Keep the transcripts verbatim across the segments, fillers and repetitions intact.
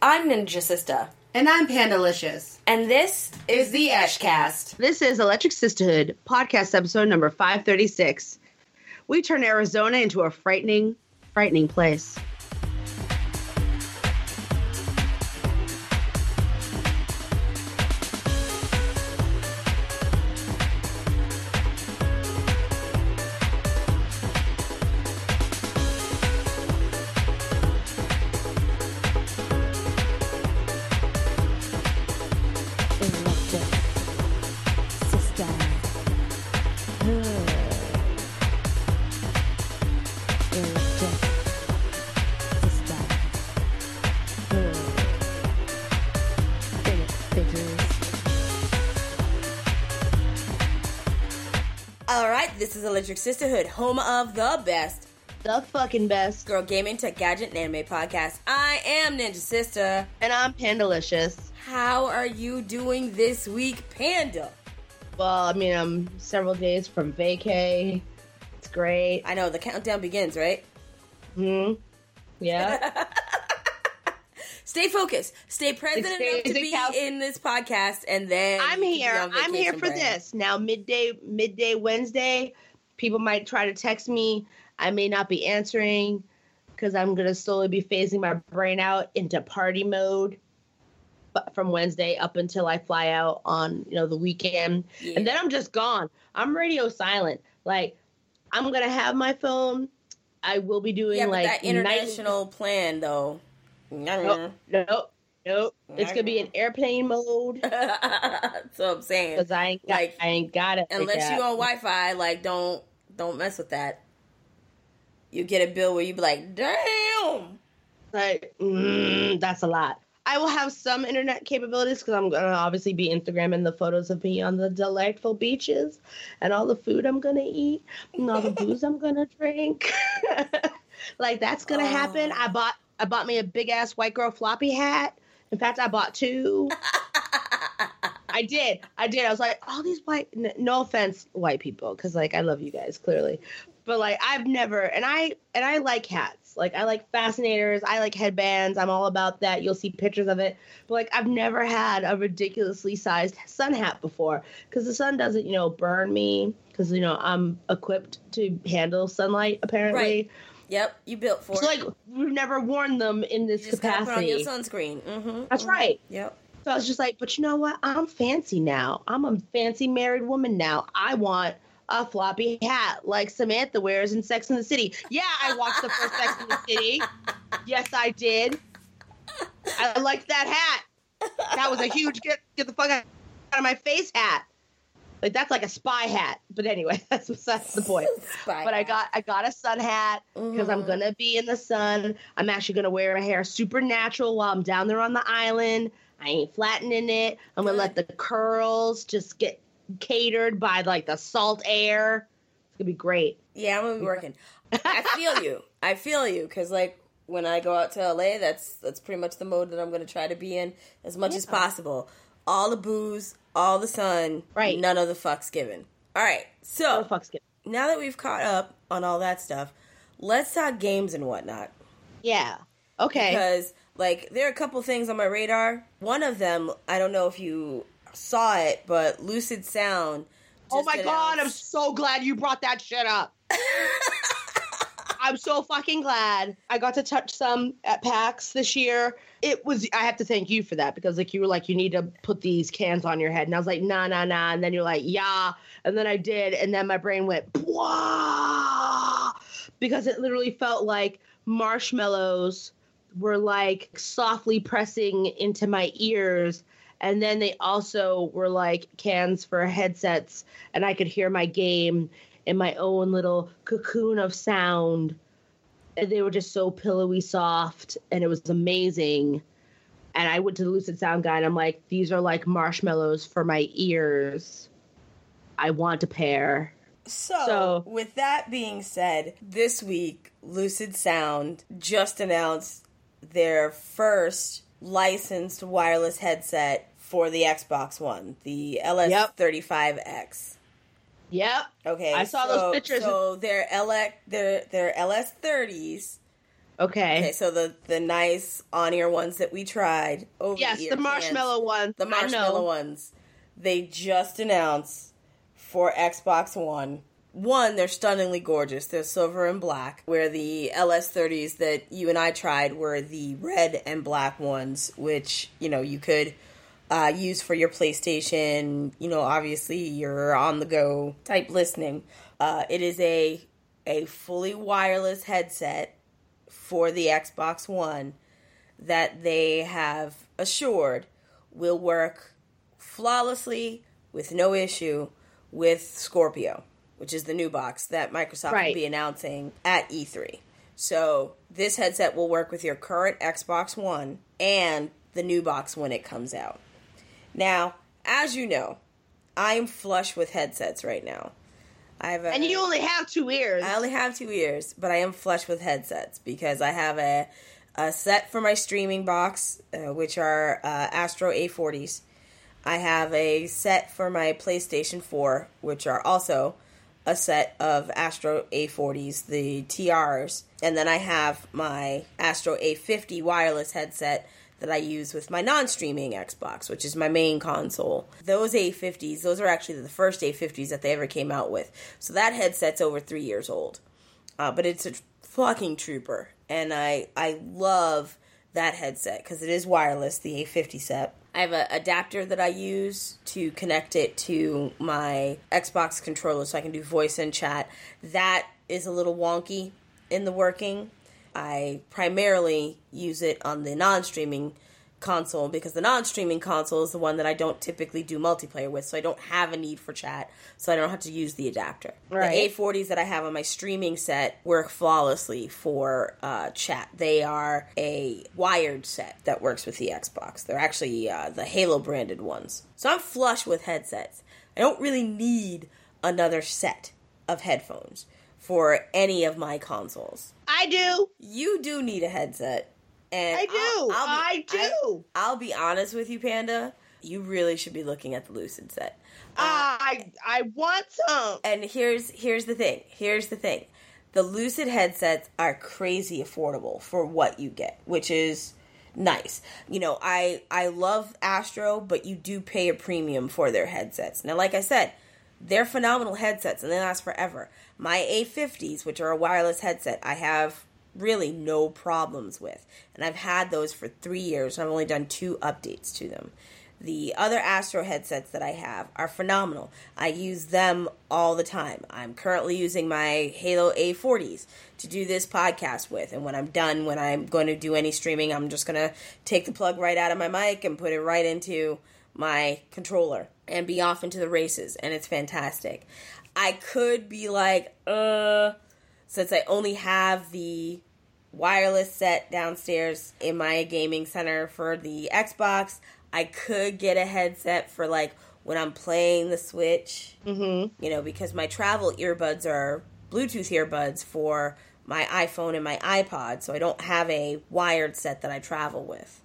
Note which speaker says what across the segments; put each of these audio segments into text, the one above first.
Speaker 1: I'm Ninja Sister.
Speaker 2: And I'm Pandalicious.
Speaker 1: And this is the Eshcast.
Speaker 3: This is Electric Sisterhood, podcast episode number five thirty-six. We turn Arizona into a frightening, frightening place.
Speaker 1: This is Electric Sisterhood, home of the best,
Speaker 3: the fucking best
Speaker 1: girl gaming, tech, gadget, and anime podcast. I am Ninja Sister.
Speaker 3: And I'm Pandalicious.
Speaker 1: How are you doing this week, Panda?
Speaker 3: Well, I mean, I'm several days from vacay. It's great.
Speaker 1: I know, the countdown begins, right?
Speaker 3: Hmm. Yeah.
Speaker 1: Stay focused. Stay present
Speaker 3: Stay,
Speaker 1: enough to be
Speaker 3: count-
Speaker 1: in this podcast, and then
Speaker 3: I'm here. I'm here for
Speaker 1: brand.
Speaker 3: this. Now, midday, midday Wednesday, people might try to text me. I may not be answering because I'm gonna slowly be phasing my brain out into party mode. But from Wednesday up until I fly out on you know the weekend, yeah. And then I'm just gone. I'm radio silent. Like I'm gonna have my phone. I will be doing
Speaker 1: yeah, but
Speaker 3: like
Speaker 1: that international night- plan though.
Speaker 3: Nope, nope, nope. It's gonna be in airplane mode.
Speaker 1: That's what I'm saying.
Speaker 3: Because I ain't got, like, I ain't got it.
Speaker 1: Unless
Speaker 3: like
Speaker 1: you on Wi-Fi, like don't don't mess with that. You get a bill where you be like, damn.
Speaker 3: Like mm, that's a lot. I will have some internet capabilities because I'm gonna obviously be Instagramming the photos of me on the delightful beaches and all the food I'm gonna eat and all the booze I'm gonna drink. Like that's gonna oh. happen. I bought. I bought me a big-ass white girl floppy hat. In fact, I bought two. I did. I did. I was like, all these white... N- no offense, white people, because, like, I love you guys, clearly. But, like, I've never... And I and I like hats. Like, I like fascinators. I like headbands. I'm all about that. You'll see pictures of it. But, like, I've never had a ridiculously sized sun hat before. Because the sun doesn't, you know, burn me. Because, you know, I'm equipped to handle sunlight, apparently.
Speaker 1: Right. Yep, you built for
Speaker 3: so,
Speaker 1: it.
Speaker 3: So, like, we've never worn them in this
Speaker 1: you just
Speaker 3: capacity.
Speaker 1: Gotta put on your sunscreen. Mm-hmm,
Speaker 3: That's
Speaker 1: mm-hmm.
Speaker 3: right.
Speaker 1: Yep.
Speaker 3: So I was just like, but you know what? I'm fancy now. I'm a fancy married woman now. I want a floppy hat like Samantha wears in Sex and the City. Yeah, I watched the first Sex and the City. Yes, I did. I liked that hat. That was a huge get get the fuck out of my face hat. Like that's like a spy hat, but anyway, that's that's the point.
Speaker 1: Spy
Speaker 3: but
Speaker 1: hat.
Speaker 3: I got I got a sun hat because mm-hmm. I'm gonna be in the sun. I'm actually gonna wear my hair super natural while I'm down there on the island. I ain't flattening it. I'm gonna let the curls just get catered by like the salt air. It's gonna be great.
Speaker 1: Yeah, I'm gonna be working. I feel you. I feel you because like when I go out to L A, that's that's pretty much the mode that I'm gonna try to be in as much yeah. as possible. All the booze, all the sun,
Speaker 3: right?
Speaker 1: None of the fucks given. All right, so
Speaker 3: no fucks given.
Speaker 1: Now that we've caught up on all that stuff, let's talk games and whatnot.
Speaker 3: Yeah. Okay.
Speaker 1: Because like there are a couple things on my radar. One of them, I don't know if you saw it, but Lucid Sound.
Speaker 3: Oh my
Speaker 1: announced-
Speaker 3: god! I'm so glad you brought that shit up. I'm so fucking glad I got to touch some at PAX this year. It was, I have to thank you for that because like you were like, you need to put these cans on your head. And I was like, nah, nah, nah. And then you're like, yeah. And then I did. And then my brain went, wah, because it literally felt like marshmallows were like softly pressing into my ears. And then they also were like cans for headsets and I could hear my game in my own little cocoon of sound. And they were just so pillowy soft, and it was amazing. And I went to the Lucid Sound guy, and I'm like, these are like marshmallows for my ears. I want a pair.
Speaker 1: So,
Speaker 3: So-
Speaker 1: with that being said, this week, Lucid Sound just announced their first licensed wireless headset for the Xbox One, the L S thirty-five X.
Speaker 3: Yep.
Speaker 1: Okay.
Speaker 3: I saw
Speaker 1: so,
Speaker 3: those pictures.
Speaker 1: So their L X, their their L S thirties
Speaker 3: Okay.
Speaker 1: Okay, so the, the nice on-ear ones that we tried. Over
Speaker 3: Yes, the marshmallow ones.
Speaker 1: The marshmallow ones. They just announced for Xbox One. One, they're stunningly gorgeous. They're silver and black, where the L S thirties that you and I tried were the red and black ones, which, you know, you could uh, use for your PlayStation, you know, obviously your on-the-go type listening. Uh, it is a a fully wireless headset for the Xbox One that they have assured will work flawlessly with no issue with Scorpio, which is the new box that Microsoft
Speaker 3: right.
Speaker 1: will be announcing at E three. So this headset will work with your current Xbox One and the new box when it comes out. Now, as you know, I'm flush with headsets right now. I have a,
Speaker 3: and you only have two ears.
Speaker 1: I only have two ears, but I am flush with headsets because I have a, a set for my streaming box, uh, which are uh, Astro A forties. I have a set for my PlayStation four, which are also a set of Astro A forties, the T Rs. And then I have my Astro A fifty wireless headset that I use with my non-streaming Xbox, which is my main console. Those A fifties, those are actually the first A fifties that they ever came out with. So that headset's over three years old. Uh, but it's a fucking trooper. And I, I love that headset because it is wireless, the A fifty set. I have an adapter that I use to connect it to my Xbox controller so I can do voice and chat. That is a little wonky in the working. I primarily use it on the non-streaming console because the non-streaming console is the one that I don't typically do multiplayer with, so I don't have a need for chat, so I don't have to use the adapter. Right. The A forties that I have on my streaming set work flawlessly for uh, chat. They are a wired set that works with the Xbox. They're actually uh, the Halo branded ones. So I'm flush with headsets. I don't really need another set of headphones for any of my consoles.
Speaker 3: I do.
Speaker 1: You do need a headset. And
Speaker 3: I do.
Speaker 1: I'll, I'll be,
Speaker 3: I do.
Speaker 1: I, I'll be honest with you, Panda. You really should be looking at the Lucid set.
Speaker 3: Uh, I I want some.
Speaker 1: And here's here's the thing. Here's the thing. The Lucid headsets are crazy affordable for what you get, which is nice. You know, I I love Astro, but you do pay a premium for their headsets. Now, like I said, they're phenomenal headsets and they last forever. My A fifties, which are a wireless headset, I have really no problems with. And I've had those for three years and I've only done two updates to them. The other Astro headsets that I have are phenomenal. I use them all the time. I'm currently using my Halo A forties to do this podcast with. And when I'm done, when I'm going to do any streaming, I'm just going to take the plug right out of my mic and put it right into my controller and be off into the races. And it's fantastic. I could be like, uh, since I only have the wireless set downstairs in my gaming center for the Xbox, I could get a headset for like when I'm playing the Switch, mm-hmm. you know, because my travel earbuds are Bluetooth earbuds for my iPhone and my iPod, so I don't have a wired set that I travel with.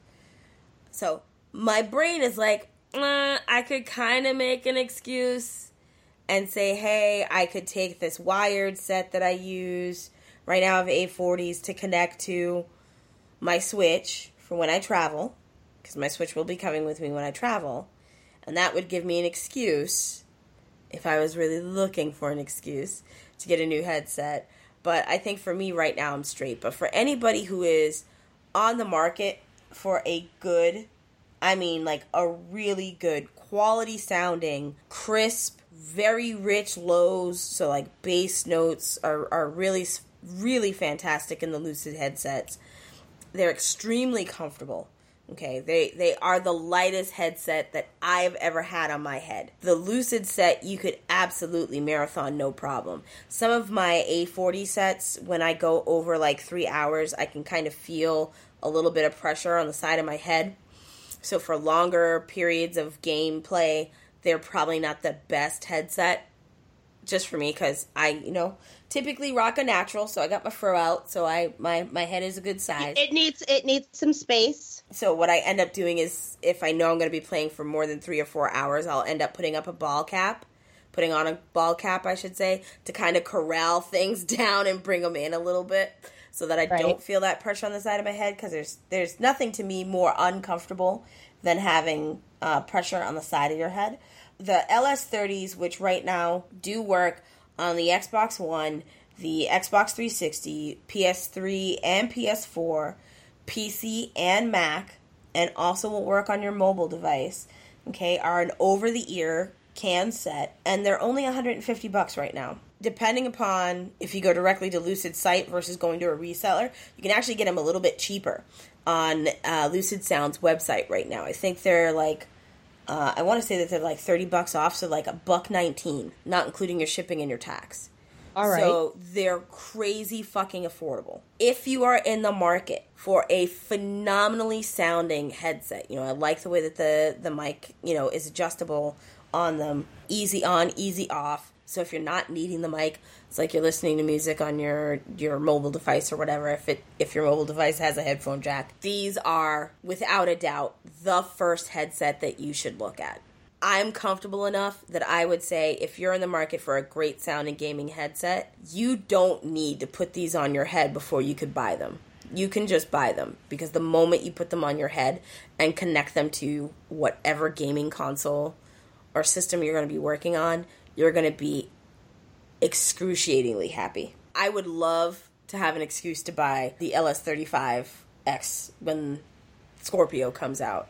Speaker 1: So my brain is like, uh, I could kind of make an excuse and say, hey, I could take this wired set that I use. Right now I have A forties to connect to my Switch for when I travel, because my Switch will be coming with me when I travel, and that would give me an excuse, if I was really looking for an excuse, to get a new headset. But I think for me right now I'm straight. But for anybody who is on the market for a good, I mean like a really good, quality sounding, crisp, very rich lows, so like bass notes are, are really, really fantastic in the Lucid headsets. They're extremely comfortable. Okay, they they are the lightest headset that I've ever had on my head. The Lucid set, you could absolutely marathon no problem. Some of my A forty sets, when I go over like three hours, I can kind of feel a little bit of pressure on the side of my head. So for longer periods of gameplay, they're probably not the best headset, just for me, because I, you know, typically rock a natural, so I got my fur out, so I my, my head is a good size.
Speaker 3: It needs it needs some space.
Speaker 1: So what I end up doing is, if I know I'm going to be playing for more than three or four hours, I'll end up putting up a ball cap, putting on a ball cap, I should say, to kind of corral things down and bring them in a little bit. so that I
Speaker 3: Right.
Speaker 1: don't feel that pressure on the side of my head, because there's there's nothing to me more uncomfortable than having uh, pressure on the side of your head. The L S thirties, which right now do work on the Xbox One, the Xbox three sixty, P S three and P S four, P C and Mac, and also will work on your mobile device, okay, are an over-the-ear can set, and they're only one hundred fifty bucks right now. Depending upon if you go directly to Lucid site versus going to a reseller, you can actually get them a little bit cheaper on uh, Lucid Sound's website right now. I think they're like, uh, I want to say that they're like thirty bucks off, so like a buck nineteen, not including your shipping and your tax.
Speaker 3: All right.
Speaker 1: So they're crazy fucking affordable. If you are in the market for a phenomenally sounding headset, you know, I like the way that the, the mic, you know, is adjustable on them, easy on, easy off. So if you're not needing the mic, it's like you're listening to music on your, your mobile device or whatever, if it if your mobile device has a headphone jack. These are, without a doubt, the first headset that you should look at. I'm comfortable enough that I would say if you're in the market for a great sounding gaming headset, you don't need to put these on your head before you could buy them. You can just buy them, because the moment you put them on your head and connect them to whatever gaming console or system you're going to be working on, you're going to be excruciatingly happy. I would love to have an excuse to buy the L S thirty-five X when Scorpio comes out.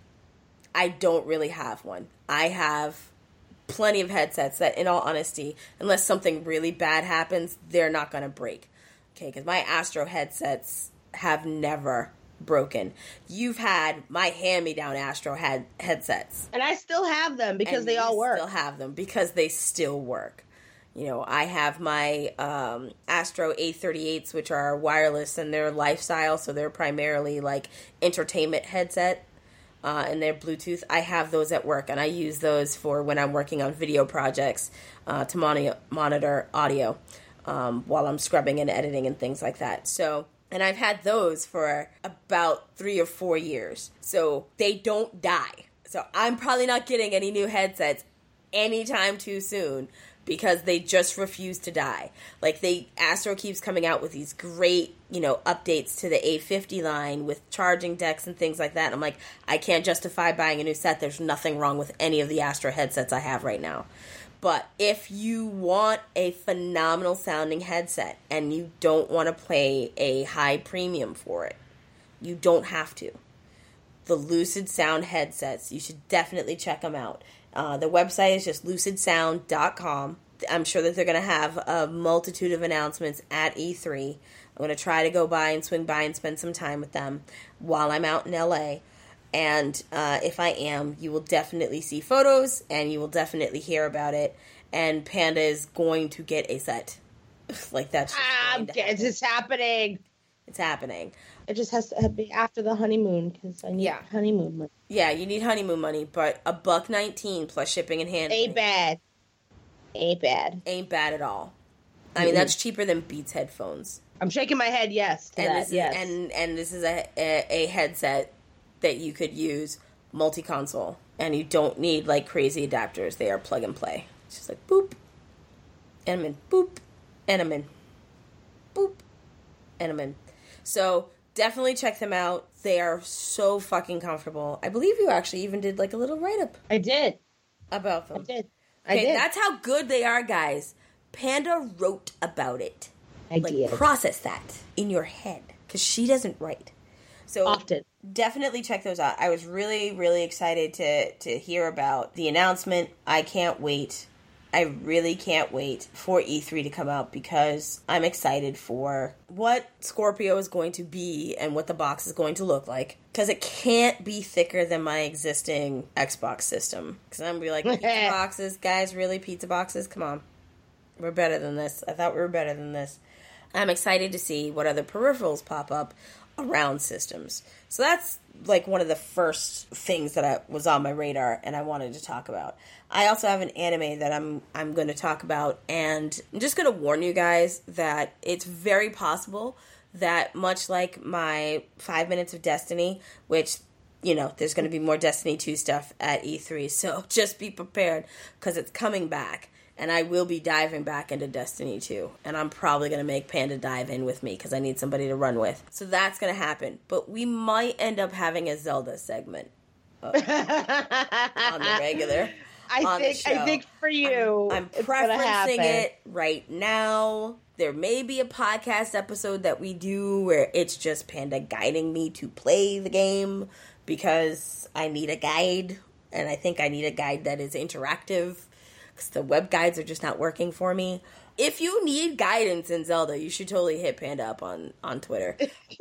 Speaker 1: I don't really have one. I have plenty of headsets that, in all honesty, unless something really bad happens, they're not going to break. Okay, because my Astro headsets have never broken. You've had my hand-me-down Astro head headsets.
Speaker 3: And I still have them because
Speaker 1: and
Speaker 3: they all
Speaker 1: you
Speaker 3: work.
Speaker 1: still have them because they still work. You know, I have my um, Astro A thirty-eights, which are wireless, and they're lifestyle, so they're primarily like entertainment headset. Uh, and they're Bluetooth. I have those at work, and I use those for when I'm working on video projects uh, to moni- monitor audio um, while I'm scrubbing and editing and things like that. So, and I've had those for about three or four years. So they don't die. So I'm probably not getting any new headsets anytime too soon, because they just refuse to die. Like, they, Astro keeps coming out with these great, you know, updates to the A fifty line with charging decks and things like that. And I'm like, I can't justify buying a new set. There's nothing wrong with any of the Astro headsets I have right now. But if you want a phenomenal sounding headset and you don't want to pay a high premium for it, you don't have to. The Lucid Sound headsets, you should definitely check them out. Uh, the website is just lucid sound dot com. I'm sure that they're going to have a multitude of announcements at E three. I'm going to try to go by and swing by and spend some time with them while I'm out in L A. And uh, if I am, you will definitely see photos, and you will definitely hear about it. And Panda is going to get a set. Like, that's just
Speaker 3: Ah,
Speaker 1: going to happen.
Speaker 3: it's just happening.
Speaker 1: It's happening.
Speaker 3: It just has to be after the honeymoon, because I need
Speaker 1: Yeah.
Speaker 3: honeymoon money.
Speaker 1: Yeah, you need honeymoon money, but a buck nineteen plus shipping and handling
Speaker 3: Ain't bad. Ain't bad.
Speaker 1: ain't bad at all. I mean, that's cheaper than Beats headphones.
Speaker 3: I'm shaking my head yes to
Speaker 1: And
Speaker 3: that,
Speaker 1: this is
Speaker 3: yes.
Speaker 1: and and this is a, a a headset that you could use multi-console, and you don't need like crazy adapters. They are plug and play. It's just like boop, and I'm in, boop, and I'm in, boop, and I'm in. So definitely check them out. They are so fucking comfortable. I believe you actually even did like a little write-up
Speaker 3: I did.
Speaker 1: about them.
Speaker 3: I did. I
Speaker 1: Okay,
Speaker 3: did.
Speaker 1: that's how good they are, guys. Panda wrote about it.
Speaker 3: I
Speaker 1: Like,
Speaker 3: did.
Speaker 1: process that in your head, because she doesn't write. So
Speaker 3: Often.
Speaker 1: definitely check those out. I was really, really excited to to hear about the announcement. I can't wait. I really can't wait for E three to come out, because I'm excited for what Scorpio is going to be and what the box is going to look like. Because it can't be thicker than my existing Xbox system. Because I'm going to be like, pizza boxes, guys, really? Pizza boxes? Come on. We're better than this. I thought we were better than this. I'm excited to see what other peripherals pop up around systems. So that's like one of the first things that I, was on my radar and I wanted to talk about. I also have an anime that I'm I'm going to talk about, and I'm just going to warn you guys that it's very possible that, much like my five minutes of Destiny, which, you know, there's going to be more Destiny two stuff at E three, so just be prepared, because it's coming back. and I will be diving back into Destiny two, and I'm probably going to make Panda dive in with me because I need somebody to run with. So that's going to happen. But we might end up having a Zelda segment uh, on the regular.
Speaker 3: I think I think for you,
Speaker 1: I'm, I'm preferencing it right now. There may be a podcast episode that we do where it's just Panda guiding me to play the game because I need a guide, and I think I need a guide that is interactive because the web guides are just not working for me. If you need guidance in Zelda, you should totally hit Panda up on, on Twitter.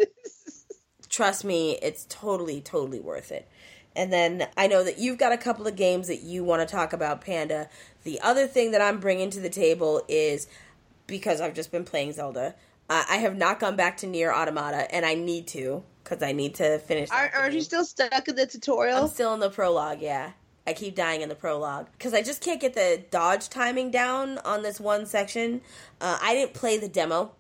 Speaker 1: Trust me, it's totally, totally worth it. And then I know that you've got a couple of games that you want to talk about, Panda. The other thing that I'm bringing to the table is, because I've just been playing Zelda, uh, I have not gone back to Nier Automata, and I need to, because I need to finish that
Speaker 3: Aren't, aren't you still stuck in the tutorial?
Speaker 1: I'm still in the prologue, yeah. I keep dying in the prologue. Because I just can't get the dodge timing down on this one section. Uh, I didn't play the demo,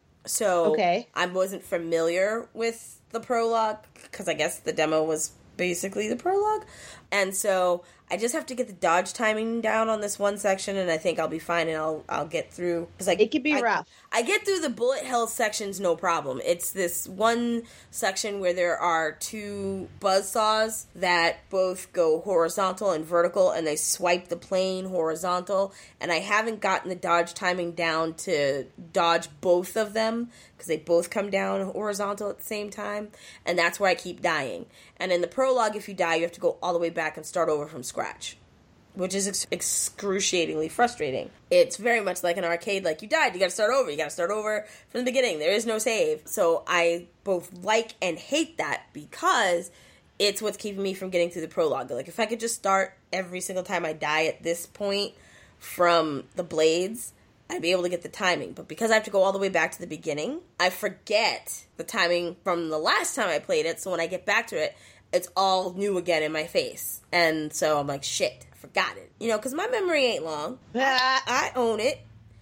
Speaker 1: so
Speaker 3: okay.
Speaker 1: I wasn't familiar with the prologue, because I guess the demo was basically the prologue. And so I just have to get the dodge timing down on this one section, and I think I'll be fine, and I'll I'll get through. Cause I,
Speaker 3: it could be
Speaker 1: I,
Speaker 3: rough.
Speaker 1: I get through the bullet hell sections no problem. It's this one section where there are two buzzsaws that both go horizontal and vertical, and they swipe the plane horizontal, and I haven't gotten the dodge timing down to dodge both of them, because they both come down horizontal at the same time, and that's where I keep dying. And in the prologue, if you die, you have to go all the way back and start over from scratch, which is ex- excruciatingly frustrating. It's very much like an arcade, like, you died, you gotta start over, you gotta start over from the beginning, there is no save. So I both like and hate that, because it's what's keeping me from getting through the prologue. Like, if I could just start every single time I die at this point from the blades, I'd be able to get the timing. But because I have to go all the way back to the beginning, I forget the timing from the last time I played it, so when I get back to it, it's all new again in my face. And so I'm like, shit, I forgot it. You know, because my memory ain't long. I, I own it.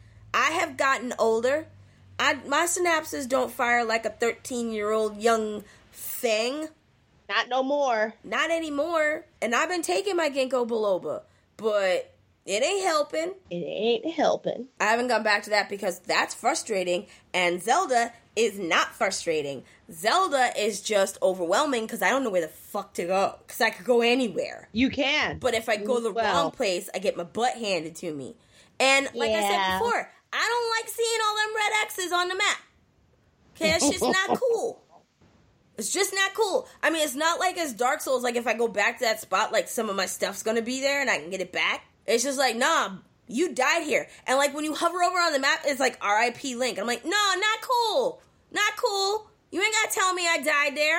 Speaker 1: I have gotten older. I My synapses don't fire like a thirteen-year-old young thing.
Speaker 3: Not no more.
Speaker 1: Not anymore. And I've been taking my Ginkgo biloba, but it ain't helping.
Speaker 3: It ain't helping.
Speaker 1: I haven't gone back to that because that's frustrating, and Zelda is not frustrating. Zelda is just overwhelming because I don't know where the fuck to go, because I could go anywhere.
Speaker 3: You can.
Speaker 1: But if I go the
Speaker 3: well.
Speaker 1: wrong place, I get my butt handed to me. And like
Speaker 3: yeah.
Speaker 1: I said before, I don't like seeing all them red X's on the map. Okay, that's just not cool. It's just not cool. I mean, it's not like as Dark Souls, like if I go back to that spot, like some of my stuff's gonna be there and I can get it back. It's just like, nah, you died here. And like when you hover over on the map, it's like R I P Link. I'm like, no, not cool. Not cool. You ain't gotta tell me I died there.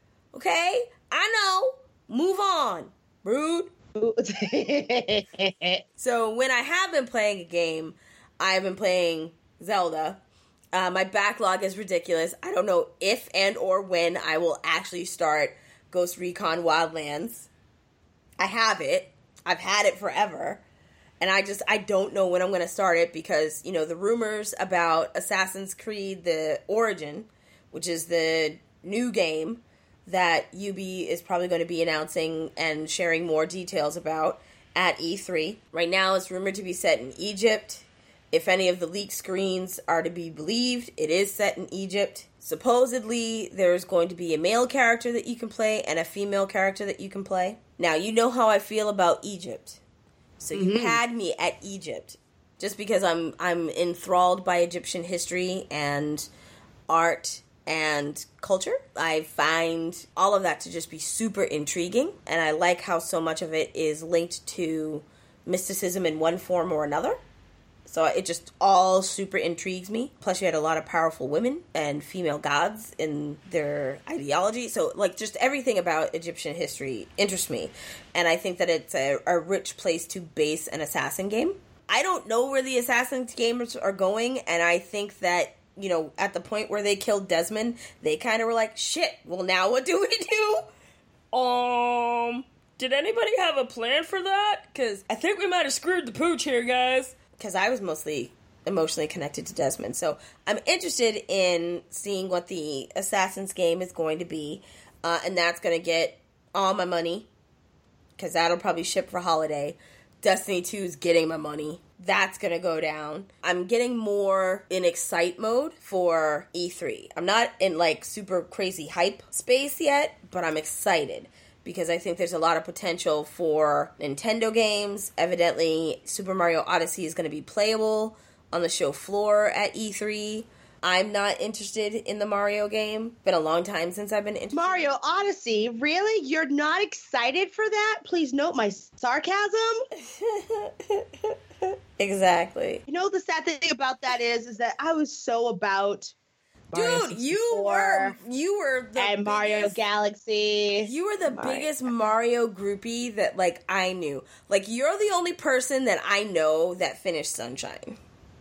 Speaker 1: Okay? I know. Move on. Rude. So when I have been playing a game, I've been playing Zelda. Uh, my backlog is ridiculous. I don't know if and or when I will actually start Ghost Recon Wildlands. I have it. I've had it forever. And I just, I don't know when I'm going to start it because, you know, the rumors about Assassin's Creed, the Origin, which is the new game that U B is probably going to be announcing and sharing more details about at E three. Right now, it's rumored to be set in Egypt. If any of the leaked screens are to be believed, it is set in Egypt. Supposedly, there's going to be a male character that you can play and a female character that you can play. Now, you know how I feel about Egypt. So you mm-hmm. had me at Egypt. Just because I'm I'm enthralled by Egyptian history and art and culture. I find all of that to just be super intriguing. And I like how so much of it is linked to mysticism in one form or another. So it just all super intrigues me. Plus you had a lot of powerful women and female gods in their ideology. So like just everything about Egyptian history interests me. And I think that it's a, a rich place to base an assassin game. I don't know where the assassin gamers are going. And I think that, you know, at the point where they killed Desmond, they kind of were like, shit, well now what do we do? Um, did anybody have a plan for that? Because I think we might have screwed the pooch here, guys. Because I was mostly emotionally connected to Desmond. So I'm interested in seeing what the Assassin's game is going to be. Uh, and that's going to get all my money. Because that'll probably ship for holiday. Destiny two is getting my money. that's gonna go down. I'm getting more in excite mode for E three. I'm not in like super crazy hype space yet, but I'm excited because I think there's a lot of potential for Nintendo games. Evidently, Super Mario Odyssey is gonna be playable on the show floor at E three. I'm not interested in the Mario game. Been a long time since I've been interested.
Speaker 3: Mario Odyssey? Really? You're not excited for that? Please note my sarcasm.
Speaker 1: Exactly.
Speaker 3: You know, the sad thing about that is, is that I was so about Mario
Speaker 1: Dude, you were you were the
Speaker 3: and Mario
Speaker 1: biggest,
Speaker 3: Galaxy.
Speaker 1: You were the
Speaker 3: Mario.
Speaker 1: biggest Mario groupie that like I knew. Like you're the only person that I know that finished Sunshine.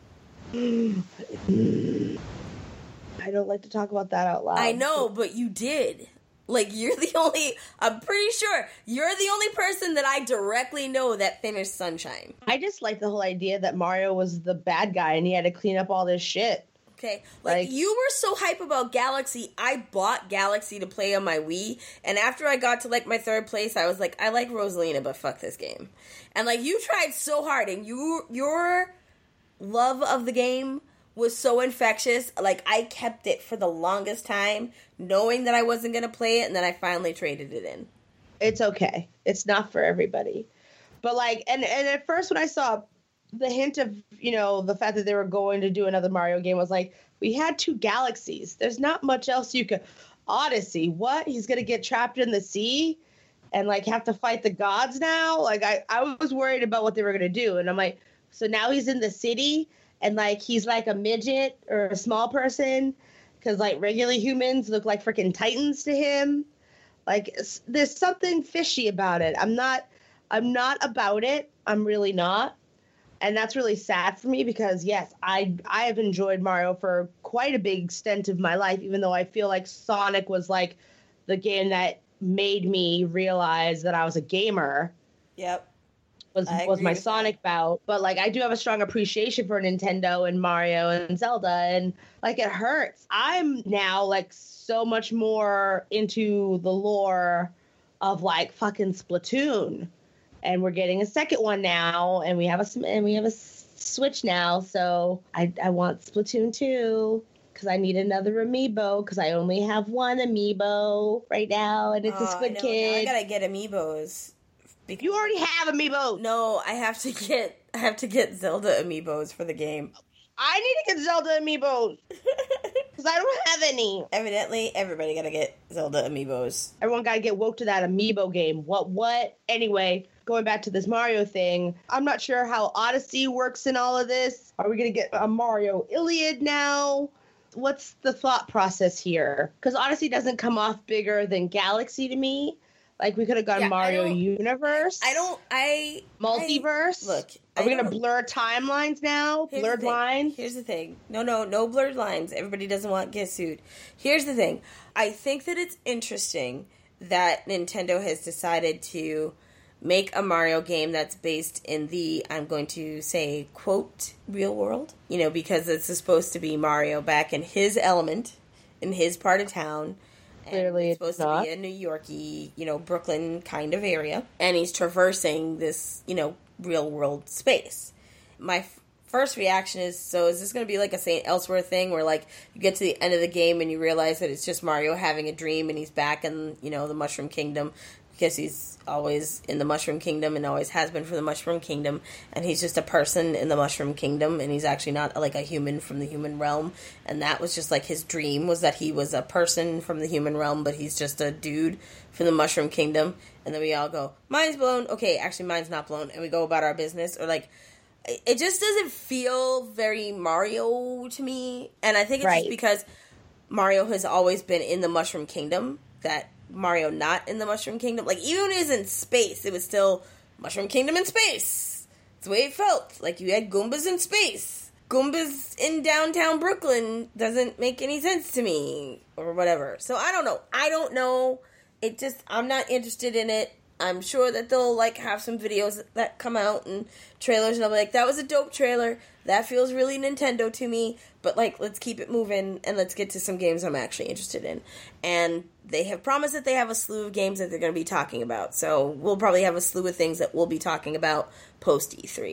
Speaker 3: I don't like to talk about that out loud.
Speaker 1: I know, but you did. Like, you're the only, I'm pretty sure, you're the only person that I directly know that finished Sunshine.
Speaker 3: I just like the whole idea that Mario was the bad guy and he had to clean up all this shit.
Speaker 1: Okay, like, like you were so hype about Galaxy, I bought Galaxy to play on my Wii, and after I got to, like, my third place, I was like, I like Rosalina, but fuck this game. And, like, you tried so hard, and you, your love of the game was so infectious. Like, I kept it for the longest time, knowing that I wasn't going to play it, and then I finally traded it in.
Speaker 3: It's okay. It's not for everybody. But, like, and, and at first when I saw the hint of, you know, the fact that they were going to do another Mario game, I was like, we had two Galaxies. There's not much else you could... Odyssey, what? He's going to get trapped in the sea and, like, have to fight the gods now? Like, I, I was worried about what they were going to do. And I'm like, so now he's in the city... And, like, he's, like, a midget or a small person because, like, regular humans look like freaking titans to him. Like, there's something fishy about it. I'm not I'm not about it. I'm really not. And that's really sad for me because, yes, I, I have enjoyed Mario for quite a big extent of my life, even though I feel like Sonic was, like, the game that made me realize that I was a gamer.
Speaker 1: Yep.
Speaker 3: was was my Sonic
Speaker 1: that.
Speaker 3: bout. But, like, I do have a strong appreciation for Nintendo and Mario and Zelda, and, like, it hurts. I'm now, like, so much more into the lore of, like, fucking Splatoon. And we're getting a second one now, and we have a, and we have a Switch now, so I, I want Splatoon two. Because I need another amiibo, because I only have one amiibo right now, and it's
Speaker 1: oh,
Speaker 3: a Squid
Speaker 1: I
Speaker 3: Kid.
Speaker 1: Now I gotta get amiibos.
Speaker 3: Because you already have amiibo.
Speaker 1: No, I have to get I have to get Zelda amiibos for the game.
Speaker 3: I need to get Zelda amiibos because I don't have any.
Speaker 1: Evidently, everybody gotta get Zelda amiibos.
Speaker 3: Everyone gotta get woke to that amiibo game. What? What? Anyway, going back to this Mario thing, I'm not sure how Odyssey works in all of this. Are we gonna get a Mario Iliad now? What's the thought process here? Because Odyssey doesn't come off bigger than Galaxy to me. Like, we could have gone
Speaker 1: yeah,
Speaker 3: Mario Universe.
Speaker 1: I don't, I...
Speaker 3: Multiverse.
Speaker 1: I, look,
Speaker 3: Are
Speaker 1: I
Speaker 3: we going to blur timelines now? Blurred lines?
Speaker 1: Here's the thing. No, no, no blurred lines. Everybody doesn't want get sued. Here's the thing. I think that it's interesting that Nintendo has decided to make a Mario game that's based in the, I'm going to say, quote, real world. You know, because it's supposed to be Mario back in his element, in his part of town.
Speaker 3: Clearly,
Speaker 1: it's supposed
Speaker 3: it's
Speaker 1: to be a New Yorkie, you know, Brooklyn kind of area. And he's traversing this, you know, real world space. My f- first reaction is, so is this going to be like a Saint Elsewhere thing where, like, you get to the end of the game and you realize that it's just Mario having a dream and he's back in, you know, the Mushroom Kingdom because he's always in the Mushroom Kingdom and always has been for the Mushroom Kingdom, and he's just a person in the Mushroom Kingdom, and he's actually not like a human from the human realm, and that was just like his dream, was that he was a person from the human realm, but he's just a dude from the Mushroom Kingdom, and then we all go, mine's blown, okay, actually mine's not blown, and we go about our business, or like, it just doesn't feel very Mario to me, and I think it's right. just because Mario has always been in the Mushroom Kingdom, that Mario not in the Mushroom Kingdom, like, even when he was in space, it was still Mushroom Kingdom in space. It's the way it felt. Like, you had Goombas in space. Goombas in downtown Brooklyn doesn't make any sense to me, or whatever. So, I don't know. I don't know. It just, I'm not interested in it. I'm sure that they'll, like, have some videos that come out and trailers, and I'll be like, that was a dope trailer. That feels really Nintendo to me. But, like, let's keep it moving, and let's get to some games I'm actually interested in. And they have promised that they have a slew of games that they're going to be talking about. So we'll probably have a slew of things that we'll be talking about post E three.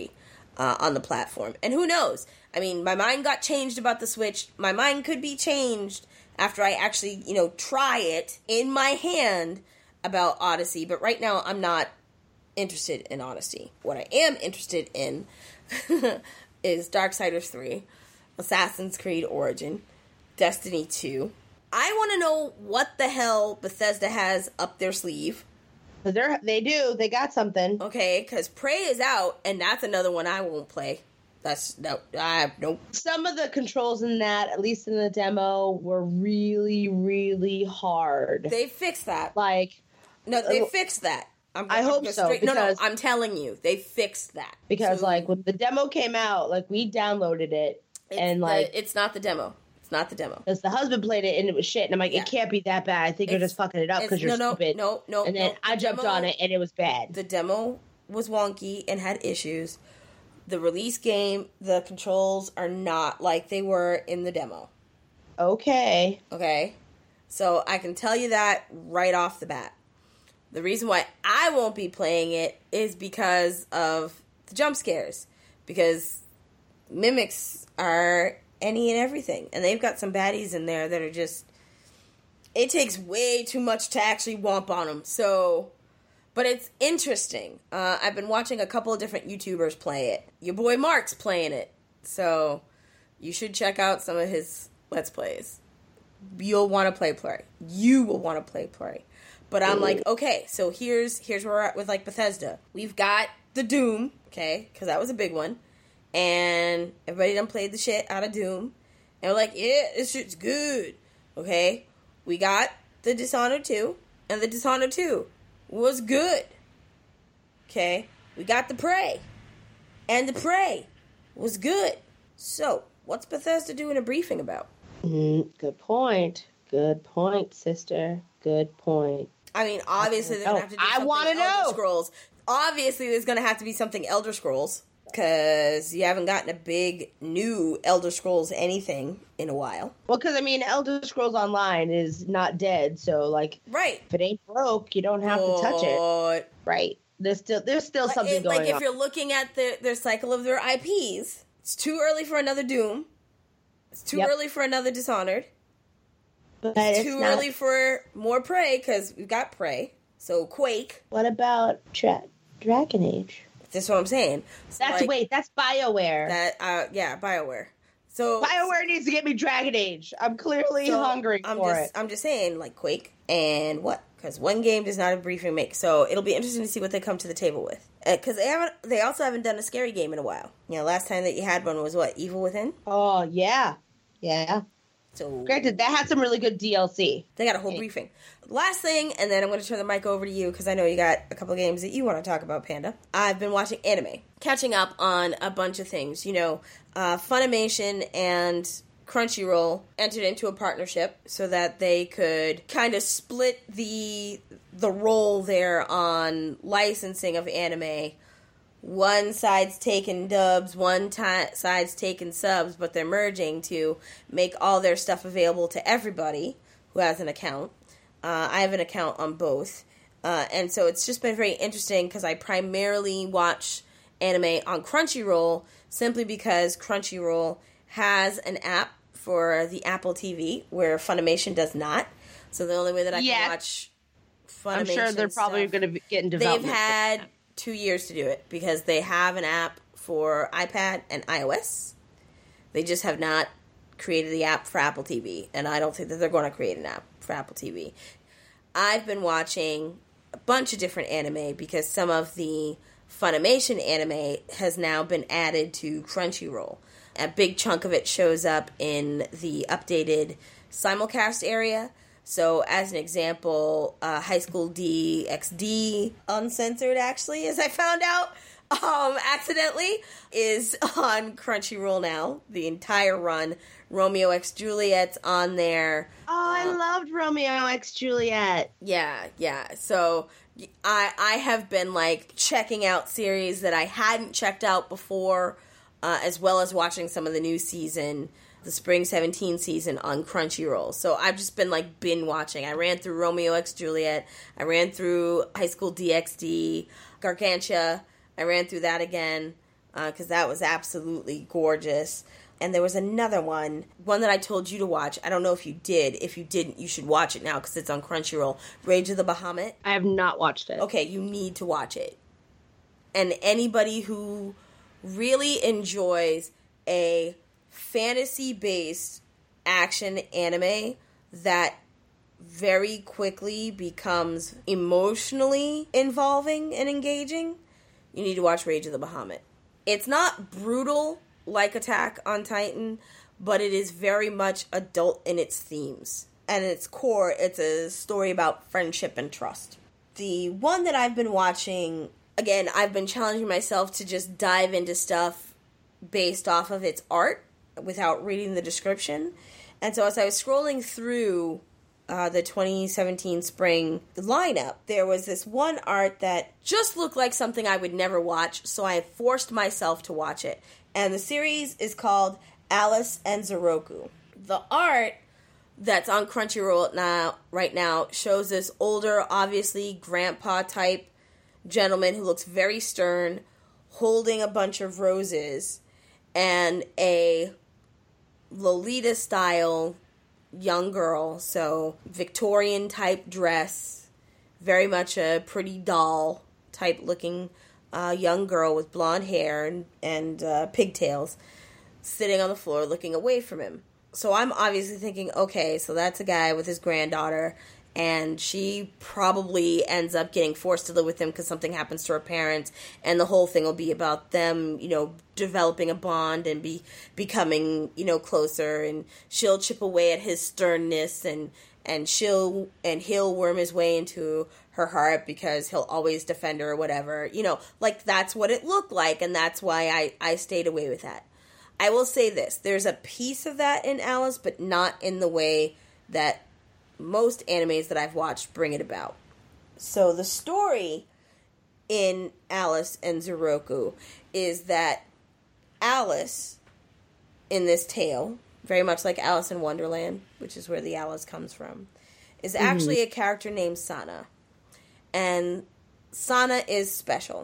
Speaker 1: uh, on the platform. And who knows? I mean, my mind got changed about the Switch. My mind could be changed after I actually, you know, try it in my hand about Odyssey. But right now, I'm not interested in Odyssey. What I am interested in is Darksiders three, Assassin's Creed Origin, Destiny two. I want to know what the hell Bethesda has up their sleeve.
Speaker 3: They're, they do. They got something.
Speaker 1: Okay, because Prey is out, and that's another one I won't play. That's, no, I, nope.
Speaker 3: Some of the controls in that, at least in the demo, were really, really hard.
Speaker 1: They fixed that.
Speaker 3: Like...
Speaker 1: No, they fixed that. I'm,
Speaker 3: I
Speaker 1: I'm
Speaker 3: hope so.
Speaker 1: Straight, no, no,
Speaker 3: because-
Speaker 1: I'm telling you, they fixed that.
Speaker 3: Because,
Speaker 1: So,
Speaker 3: like, when the demo came out, like, we downloaded it,
Speaker 1: it's
Speaker 3: and,
Speaker 1: the-
Speaker 3: like...
Speaker 1: it's not the demo. It's not the demo.
Speaker 3: Because the husband played it, and it was shit, and I'm like,
Speaker 1: Yeah.
Speaker 3: it can't be that bad. I think you're
Speaker 1: It's-
Speaker 3: just fucking it up because
Speaker 1: it's-
Speaker 3: you're
Speaker 1: no, no,
Speaker 3: stupid.
Speaker 1: no, no,
Speaker 3: And then
Speaker 1: no.
Speaker 3: I
Speaker 1: The
Speaker 3: jumped
Speaker 1: demo-
Speaker 3: on it, and it was bad.
Speaker 1: The demo was wonky and had issues. The release game, the controls are not like they were in the demo.
Speaker 3: Okay.
Speaker 1: Okay? So I can tell you that right off the bat. The reason why I won't be playing it is because of the jump scares. Because mimics are any and everything. And they've got some baddies in there that are just... It takes way too much to actually womp on them. So... But it's interesting. Uh, I've been watching a couple of different YouTubers play it. Your boy Mark's playing it. So you should check out some of his Let's Plays. You'll want to play Prey. You will want to play Prey. But I'm like, okay, so here's here's where we're at with, like, Bethesda. We've got the Doom, okay, because that was a big one. And everybody done played the shit out of Doom. And we're like, yeah, this shit's good, okay? We got the Dishonored two, and the Dishonored two was good, okay? We got the Prey, and the Prey was good. So, what's Bethesda doing a briefing about?
Speaker 3: Mm, good point. Good point, sister. Good point.
Speaker 1: I mean, obviously they're gonna have to do
Speaker 3: I
Speaker 1: something
Speaker 3: wanna
Speaker 1: Elder
Speaker 3: know.
Speaker 1: Scrolls. Obviously, there's gonna have to be something Elder Scrolls because you haven't gotten a big new Elder Scrolls anything in a while.
Speaker 3: Well, because, I mean, Elder Scrolls Online is not dead, so, like,
Speaker 1: Right.
Speaker 3: if it ain't broke, you don't have to touch it.
Speaker 1: But,
Speaker 3: Right. There's still there's still
Speaker 1: like,
Speaker 3: something
Speaker 1: it-
Speaker 3: going
Speaker 1: like if
Speaker 3: on.
Speaker 1: you're looking at the, their cycle of their I Ps, it's too early for another Doom. It's too
Speaker 3: Yep.
Speaker 1: early for another Dishonored.
Speaker 3: But
Speaker 1: It's
Speaker 3: it's
Speaker 1: too
Speaker 3: not-
Speaker 1: early for more Prey because we've got Prey. So Quake.
Speaker 3: What about Tra- Dragon Age?
Speaker 1: That's what I'm saying. So,
Speaker 3: That's
Speaker 1: like,
Speaker 3: wait, that's BioWare.
Speaker 1: that. Uh, yeah, BioWare. So
Speaker 3: BioWare needs to get me Dragon Age. I'm clearly
Speaker 1: So,
Speaker 3: hungry
Speaker 1: I'm
Speaker 3: for
Speaker 1: just,
Speaker 3: it.
Speaker 1: I'm just saying, like, Quake and what? Because one game does not a briefing make. So it'll be interesting to see what they come to the table with. Because they haven't, they also haven't done a scary game in a while. You know, last time that you had one was what? Evil Within.
Speaker 3: Oh yeah, yeah.
Speaker 1: So
Speaker 3: Granted, that had some really good D L C.
Speaker 1: they got a whole briefing. Last thing, and then I'm going to turn the mic over to you because I know you got a couple games that you want to talk about, Panda. I've been watching anime, catching up on a bunch of things. You know, uh, Funimation and Crunchyroll entered into a partnership so that they could kind of split the the role there on licensing of anime. One side's taking dubs, one ti- side's taking subs, but they're merging to make all their stuff available to everybody who has an account. Uh, I have an account on both. Uh, and so it's just been very interesting because I primarily watch anime on Crunchyroll simply because Crunchyroll has an app for the Apple T V where Funimation does not. So the only way that I
Speaker 3: Yeah.
Speaker 1: can watch Funimation
Speaker 3: I'm sure they're probably
Speaker 1: stuff-
Speaker 3: going to get in
Speaker 1: They've
Speaker 3: development.
Speaker 1: had two years to do it because they have an app for iPad and iOS. They just have not created the app for Apple T V, and I don't think that they're going to create an app for Apple T V. I've been watching a bunch of different anime because some of the Funimation anime has now been added to Crunchyroll. A big chunk of it shows up in the updated simulcast area. So, as an example, uh, High School D X D, uncensored actually, as I found out, um, accidentally, is on Crunchyroll now. The entire run. Romeo X Juliet's on there.
Speaker 3: Oh, I loved Romeo X Juliet.
Speaker 1: Yeah, yeah. So I I have been like checking out series that I hadn't checked out before, uh, as well as watching some of the new season, the Spring seventeen season on Crunchyroll. So I've just been like binge watching. I ran through Romeo X Juliet. I ran through High School D X D, Gargantia. I ran through that again. because uh, that was absolutely gorgeous. And there was another one, one that I told you to watch. I don't know if you did. If you didn't, you should watch it now because it's on Crunchyroll. Rage of the Bahamut.
Speaker 3: I have not watched it.
Speaker 1: Okay, you need to watch it. And anybody who really enjoys a fantasy-based action anime that very quickly becomes emotionally involving and engaging, you need to watch Rage of the Bahamut. It's not brutal like Attack on Titan, but it is very much adult in its themes. And at its core, it's a story about friendship and trust. The one that I've been watching, again, I've been challenging myself to just dive into stuff based off of its art without reading the description. And so as I was scrolling through uh, the twenty seventeen spring lineup, there was this one art that just looked like something I would never watch, so I forced myself to watch it. And the series is called Alice and Zoroku. The art that's on Crunchyroll now, right now shows this older, obviously grandpa-type gentleman who looks very stern, holding a bunch of roses, and a Lolita-style young girl, so Victorian-type dress, very much a pretty doll-type looking uh, young girl with blonde hair and, and uh, pigtails, sitting on the floor looking away from him. So I'm obviously thinking, okay, so that's a guy with his granddaughter, and she probably ends up getting forced to live with him because something happens to her parents, and the whole thing will be about them, you know, developing a bond and be becoming, you know, closer, and she'll chip away at his sternness, and and she'll and he'll worm his way into her heart because he'll always defend her or whatever, you know, like that's what it looked like, and that's why I, I stayed away with that. I will say this, there's a piece of that in Alice, but not in the way that most animes that I've watched bring it about. So the story in Alice and Zoroku is that Alice, in this tale, very much like Alice in Wonderland, which is where the Alice comes from, is actually mm-hmm. a character named Sana. And Sana is special.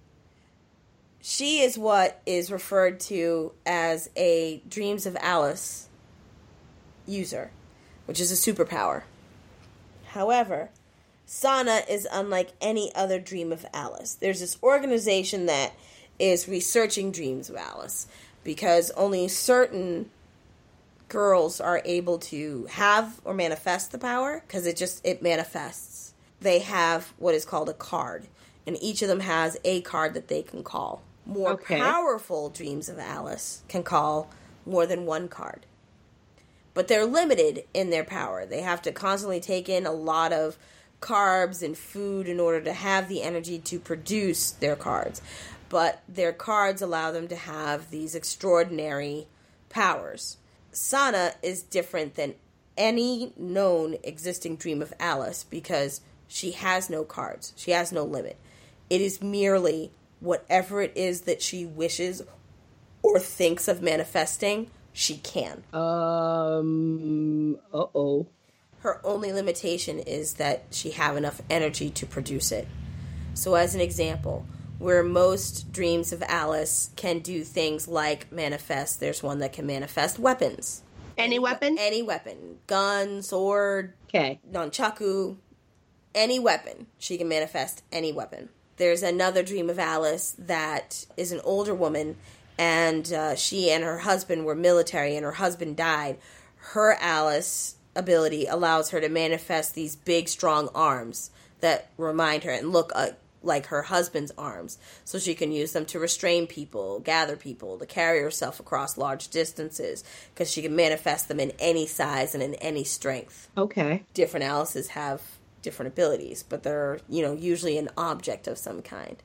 Speaker 1: She is what is referred to as a Dreams of Alice user, which is a superpower. However, Sana is unlike any other Dream of Alice. There's this organization that is researching Dreams of Alice because only certain girls are able to have or manifest the power because it just, it manifests. They have what is called a card, and each of them has a card that they can call. More okay. powerful Dreams of Alice can call more than one card. But they're limited in their power. They have to constantly take in a lot of carbs and food in order to have the energy to produce their cards. But their cards allow them to have these extraordinary powers. Sana is different than any known existing Dream of Alice because she has no cards. She has no limit. It is merely whatever it is that she wishes or thinks of manifesting, she can.
Speaker 3: Um, uh-oh.
Speaker 1: Her only limitation is that she have enough energy to produce it. So as an example, where most Dreams of Alice can do things like manifest, there's one that can manifest weapons.
Speaker 3: Any weapon?
Speaker 1: Any weapon. Gun, sword,
Speaker 3: okay.
Speaker 1: nunchaku, any weapon. She can manifest any weapon. There's another Dream of Alice that is an older woman, and uh, she and her husband were military, and her husband died. Her Alice ability allows her to manifest these big, strong arms that remind her and look uh, like her husband's arms, so she can use them to restrain people, gather people, to carry herself across large distances, because she can manifest them in any size and in any strength.
Speaker 3: Okay.
Speaker 1: Different Alices have different abilities, but they're, you know, usually an object of some kind.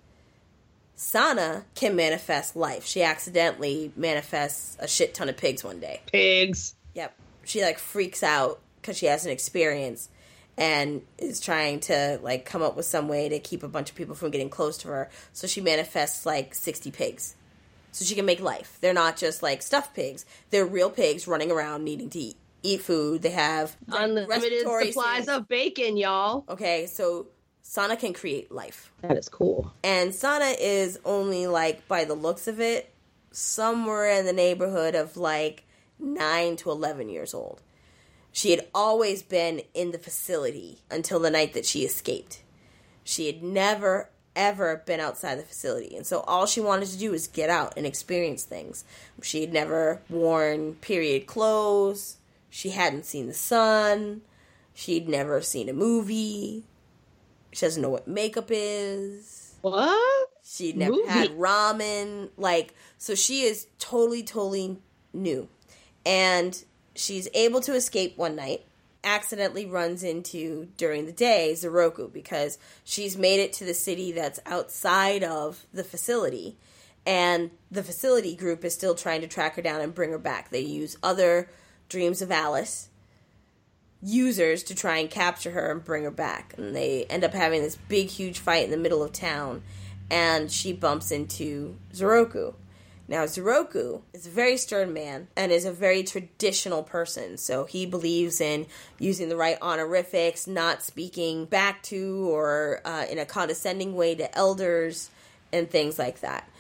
Speaker 1: Sana can manifest life. She accidentally manifests a shit ton of pigs one day.
Speaker 3: Pigs.
Speaker 1: Yep. She, like, freaks out because she has an experience and is trying to, like, come up with some way to keep a bunch of people from getting close to her. So she manifests, like, sixty pigs. So she can make life. They're not just, like, stuffed pigs. They're real pigs running around needing to eat. Eat food. They have
Speaker 3: unlimited supplies
Speaker 1: suits.
Speaker 3: of bacon, y'all.
Speaker 1: Okay, so Sana can create life.
Speaker 3: That is cool.
Speaker 1: And Sana is only, like, by the looks of it, somewhere in the neighborhood of, like, nine to eleven years old. She had always been in the facility until the night that she escaped. She had never, ever been outside the facility. And so all she wanted to do was get out and experience things. She had never worn period clothes. She hadn't seen the sun. She'd never seen a movie. She doesn't know what makeup is.
Speaker 3: What?
Speaker 1: She'd never
Speaker 3: Movie?
Speaker 1: had ramen. Like, so she is totally, totally new. And she's able to escape one night. Accidentally runs into, during the day, Zoroku, because she's made it to the city that's outside of the facility. And the facility group is still trying to track her down and bring her back. They use other Dreams of Alice users to try and capture her and bring her back. And they end up having this big, huge fight in the middle of town. And she bumps into Zoroku. Now, Zoroku is a very stern man and is a very traditional person. So he believes in using the right honorifics, not speaking back to or uh, in a condescending way to elders and things like that.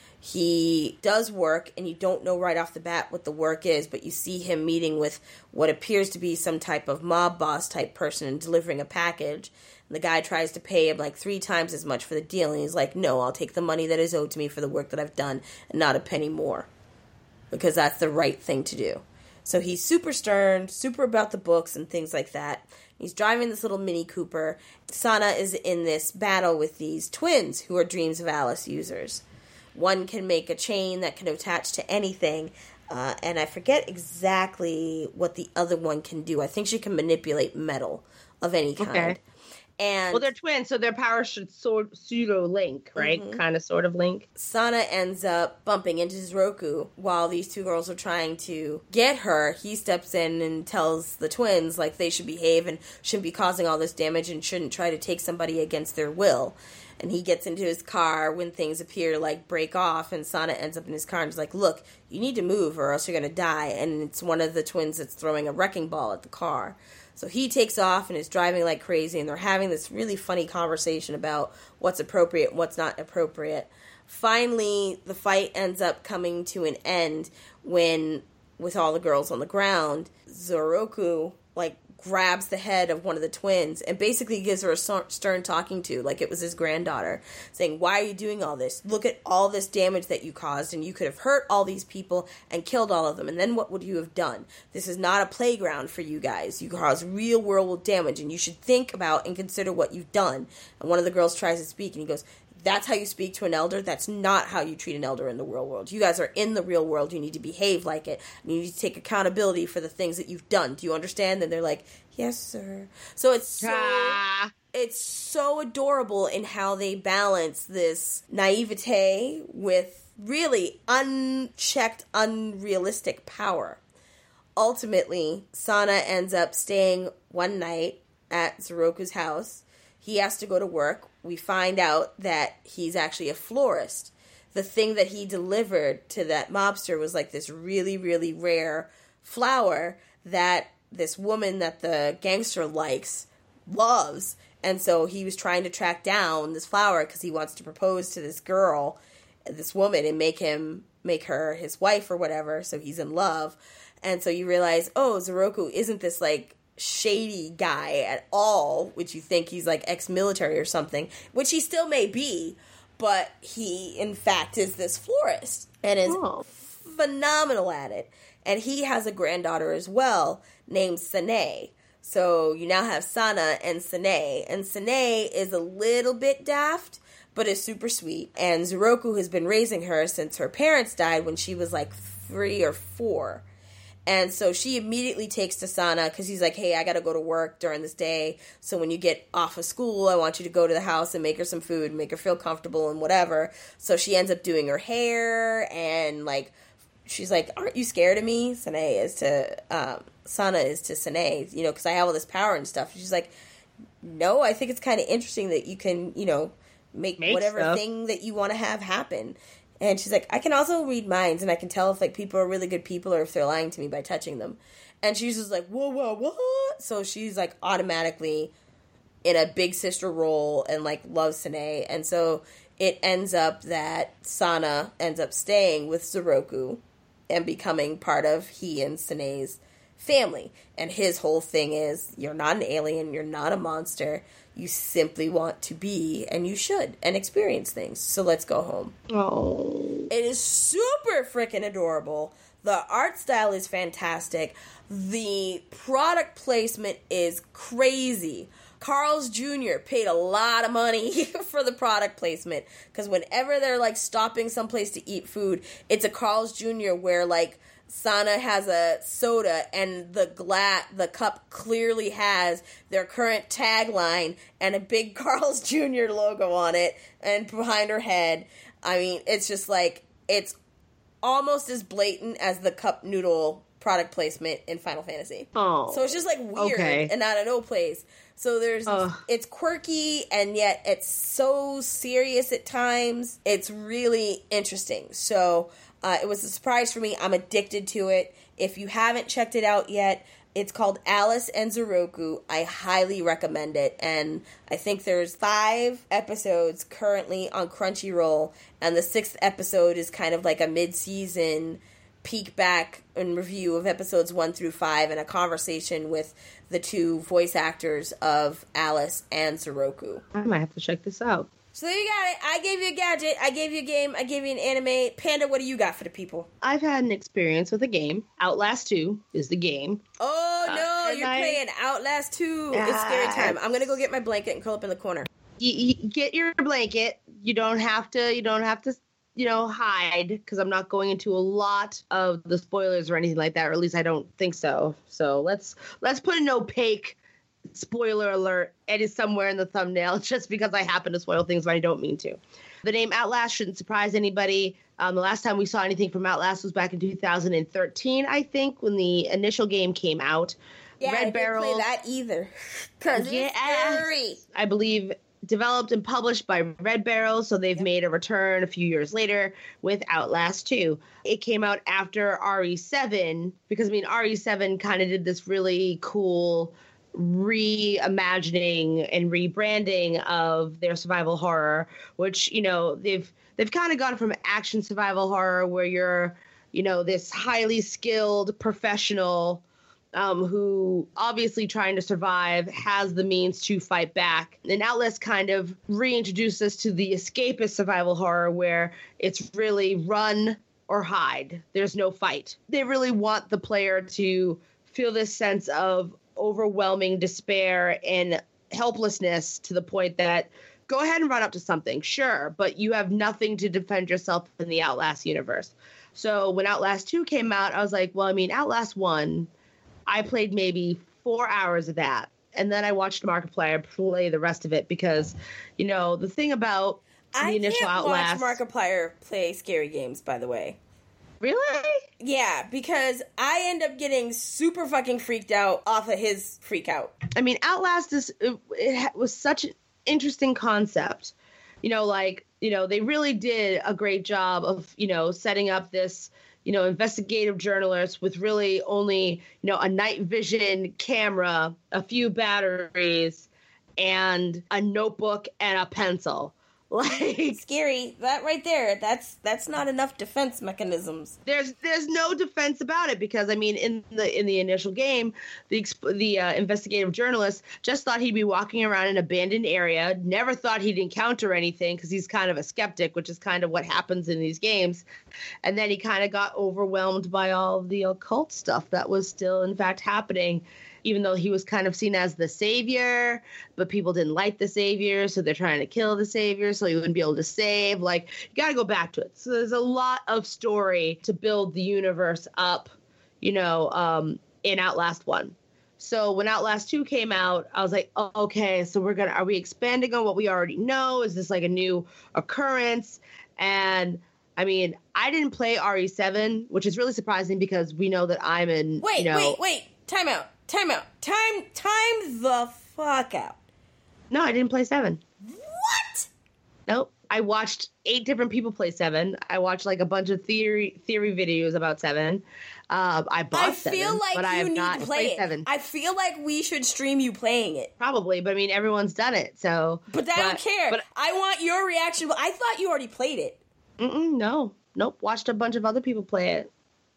Speaker 1: He does work, and you don't know right off the bat what the work is, but you see him meeting with what appears to be some type of mob boss type person and delivering a package. And the guy tries to pay him like three times as much for the deal, and he's like, no, I'll take the money that is owed to me for the work that I've done and not a penny more, because that's the right thing to do. So he's super stern, super about the books and things like that. He's driving this little Mini Cooper. Sana is in this battle with these twins who are Dreams of Alice users. One can make a chain that can attach to anything, uh, and I forget exactly what the other one can do. I think she can manipulate metal of any kind.
Speaker 3: Okay.
Speaker 1: And
Speaker 3: Well, they're twins, so their powers should sort pseudo link, right?
Speaker 1: Mhm.
Speaker 3: Kind of, sort of link.
Speaker 1: Sana ends up bumping into Zoroku while these two girls are trying to get her. He steps in and tells the twins, like, they should behave and shouldn't be causing all this damage and shouldn't try to take somebody against their will. And he gets into his car when things appear to, like, break off, and Sana ends up in his car and is like, look, you need to move or else you're going to die. And it's one of the twins that's throwing a wrecking ball at the car. So he takes off and is driving like crazy, and they're having this really funny conversation about what's appropriate and what's not appropriate. Finally, the fight ends up coming to an end when, with all the girls on the ground, Zoroku, like, grabs the head of one of the twins and basically gives her a stern talking to, like it was his granddaughter, saying, why are you doing all this? Look at all this damage that you caused, and you could have hurt all these people and killed all of them, and then what would you have done? This is not a playground for you guys. You caused real world damage, and you should think about and consider what you've done. And one of the girls tries to speak, and he goes, that's how you speak to an elder? That's not how you treat an elder in the real world. You guys are in the real world. You need to behave like it. You need to take accountability for the things that you've done. Do you understand? And they're like, yes, sir. So it's so,
Speaker 3: Ah.
Speaker 1: it's so adorable in how they balance this naivete with really unchecked, unrealistic power. Ultimately, Sana ends up staying one night at Zoroku's house. He has to go to work. We find out that he's actually a florist. The thing that he delivered to that mobster was like this really, really rare flower that this woman that the gangster likes loves. And so he was trying to track down this flower because he wants to propose to this girl, this woman, and make him, make her his wife or whatever. So he's in love. And so you realize, oh, Zoroku isn't this like shady guy at all, which you think he's like ex-military or something, which he still may be, but he in fact is this florist and is
Speaker 3: Oh.
Speaker 1: phenomenal at it. And he has a granddaughter as well named Sanae. So you now have Sana and Sanae, and Sanae is a little bit daft but is super sweet, and Zoroku has been raising her since her parents died when she was like three or four. And so she immediately takes to Sana because he's like, hey, I got to go to work during this day. So when you get off of school, I want you to go to the house and make her some food, make her feel comfortable and whatever. So she ends up doing her hair and like, she's like, aren't you scared of me? Sanae is to, um, Sana is to Sanae, you know, because I have all this power and stuff. She's like, no, I think it's kind of interesting that you can, you know, make,
Speaker 3: Make
Speaker 1: whatever
Speaker 3: stuff.
Speaker 1: thing that you want to have happen. And she's like, I can also read minds, and I can tell if, like, people are really good people or if they're lying to me by touching them. And she's just like, whoa, whoa, what? So she's, like, automatically in a big sister role and, like, loves Sanae. And so it ends up that Sana ends up staying with Zoroku and becoming part of he and Sanae's family. And his whole thing is, you're not an alien, you're not a monster, you simply want to be, and you should, and experience things. So let's go home.
Speaker 3: Oh.
Speaker 1: It is super freaking adorable. The art style is fantastic. The product placement is crazy. Carl's Junior paid a lot of money for the product placement, because whenever they're, like, stopping someplace to eat food, it's a Carl's Junior where, like, Sana has a soda and the gla- the cup clearly has their current tagline and a big Carl's Junior logo on it and behind her head. I mean, it's just like, it's almost as blatant as the cup noodle product placement in Final Fantasy.
Speaker 3: Oh.
Speaker 1: So it's just, like, weird
Speaker 3: okay.
Speaker 1: and out of no place. So there's, uh. it's quirky, and yet it's so serious at times. It's really interesting. So, uh, it was a surprise for me. I'm addicted to it. If you haven't checked it out yet, it's called Alice and Zoroku. I highly recommend it. And I think there's five episodes currently on Crunchyroll, and the sixth episode is kind of like a mid-season peek back and review of episodes one through five and a conversation with the two voice actors of Alice and Zoroku.
Speaker 3: I might have to check this out.
Speaker 1: So there you got it. I gave you a gadget, I gave you a game, I gave you an anime. Panda, what do you got for the people?
Speaker 3: I've had an experience with a game. Outlast two is the game.
Speaker 1: Oh no,
Speaker 3: uh,
Speaker 1: you're
Speaker 3: I...
Speaker 1: playing Outlast two. Uh, it's scary time. I'm gonna go get my blanket and curl up in the corner.
Speaker 3: You, you get your blanket. You don't have to, you don't have to you know, hide, because I'm not going into a lot of the spoilers or anything like that, or at least I don't think so. So let's let's put an opaque spoiler alert. It is somewhere in the thumbnail, just because I happen to spoil things when I don't mean to. The name Outlast shouldn't surprise anybody. Um, the last time we saw anything from Outlast was back in two thousand thirteen, I think, when the initial game came out.
Speaker 1: Yeah,
Speaker 3: Red
Speaker 1: I didn't
Speaker 3: Barrel,
Speaker 1: play that either, because
Speaker 3: yeah,
Speaker 1: it's scary.
Speaker 3: I believe developed and published by Red Barrel, so they've yep. made a return a few years later with Outlast two. It came out after R E seven, because, I mean, R E seven kind of did this really cool reimagining and rebranding of their survival horror, which, you know, they've they've kind of gone from action survival horror where you're, you know, this highly skilled professional Um, who obviously trying to survive, has the means to fight back. And Outlast kind of reintroduced us to the escapist survival horror where it's really run or hide. There's no fight. They really want the player to feel this sense of overwhelming despair and helplessness to the point that go ahead and run up to something, sure, but you have nothing to defend yourself in the Outlast universe. So when Outlast two came out, I was like, well, I mean, Outlast one, I played maybe four hours of that, and then I watched Markiplier play the rest of it because, you know, the thing about the
Speaker 1: I
Speaker 3: initial
Speaker 1: can't
Speaker 3: Outlast...
Speaker 1: watch Markiplier play scary games, by the way.
Speaker 3: Really?
Speaker 1: Yeah, because I end up getting super fucking freaked out off of his freak out.
Speaker 3: I mean, Outlast is it, it was such an interesting concept. You know, like, you know, they really did a great job of, you know, setting up this, you know, investigative journalist with really only, you know, a night vision camera, a few batteries, and a notebook and a pencil. Like,
Speaker 1: scary. That right there, that's that's not enough defense mechanisms.
Speaker 3: There's there's no defense about it because, I mean, in the in the initial game, the the uh, investigative journalist just thought he'd be walking around an abandoned area, never thought he'd encounter anything because he's kind of a skeptic, which is kind of what happens in these games. And then he kind of got overwhelmed by all the occult stuff that was still, in fact, happening. Even though he was kind of seen as the savior, but people didn't like the savior, so they're trying to kill the savior so he wouldn't be able to save. Like, you got to go back to it. So there's a lot of story to build the universe up, you know, um, in Outlast one. So when Outlast two came out, I was like, oh, okay, so we're going to, are we expanding on what we already know? Is this like a new occurrence? And I mean, I didn't play R E seven, which is really surprising because we know that I'm in,
Speaker 1: Wait,
Speaker 3: you know,
Speaker 1: wait, wait, time out. Time out. Time, time the fuck out.
Speaker 3: No, I didn't play seven.
Speaker 1: What?
Speaker 3: Nope. I watched eight different people play Seven. I watched like a bunch of theory theory videos about Seven. Uh, I bought
Speaker 1: I feel
Speaker 3: Seven,
Speaker 1: like
Speaker 3: but I
Speaker 1: you
Speaker 3: have
Speaker 1: need
Speaker 3: not
Speaker 1: to play
Speaker 3: played
Speaker 1: it.
Speaker 3: Seven.
Speaker 1: I feel like we should stream you playing it.
Speaker 3: Probably, but I mean, everyone's done it, so.
Speaker 1: But I don't care.
Speaker 3: But,
Speaker 1: I want your reaction. I thought you already played it.
Speaker 3: Mm-mm, no. Nope. Watched a bunch of other people play it.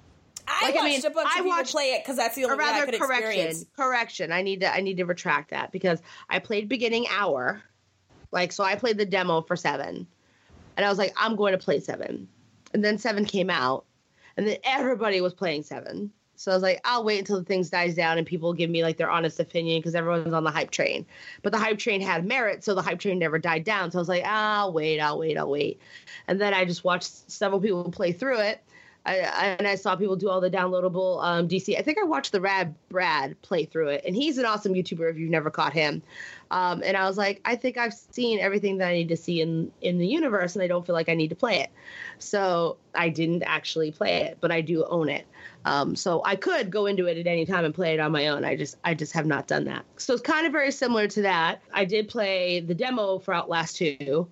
Speaker 1: I
Speaker 3: Like,
Speaker 1: watched
Speaker 3: I mean,
Speaker 1: a bunch
Speaker 3: I
Speaker 1: of people
Speaker 3: watched-
Speaker 1: play it because that's the only
Speaker 3: Or
Speaker 1: way I
Speaker 3: rather,
Speaker 1: could
Speaker 3: correction.
Speaker 1: experience.
Speaker 3: Correction. I need to. I need to retract that because I played beginning hour, like so. I played the demo for Seven, and I was like, I'm going to play Seven, and then Seven came out, and then everybody was playing Seven. So I was like, I'll wait until the things dies down and people give me like their honest opinion because everyone's on the hype train. But the hype train had merit, so the hype train never died down. So I was like, I'll wait, I'll wait, I'll wait. And then I just watched several people play through it. I, and I saw people do all the downloadable um, D C. I think I watched the Rad Brad play through it, and he's an awesome YouTuber if you've never caught him. Um, and I was like, I think I've seen everything that I need to see in, in the universe, and I don't feel like I need to play it. So I didn't actually play it, but I do own it. Um, so I could go into it at any time and play it on my own. I just I just have not done that. So it's kind of very similar to that. I did play the demo for Outlast two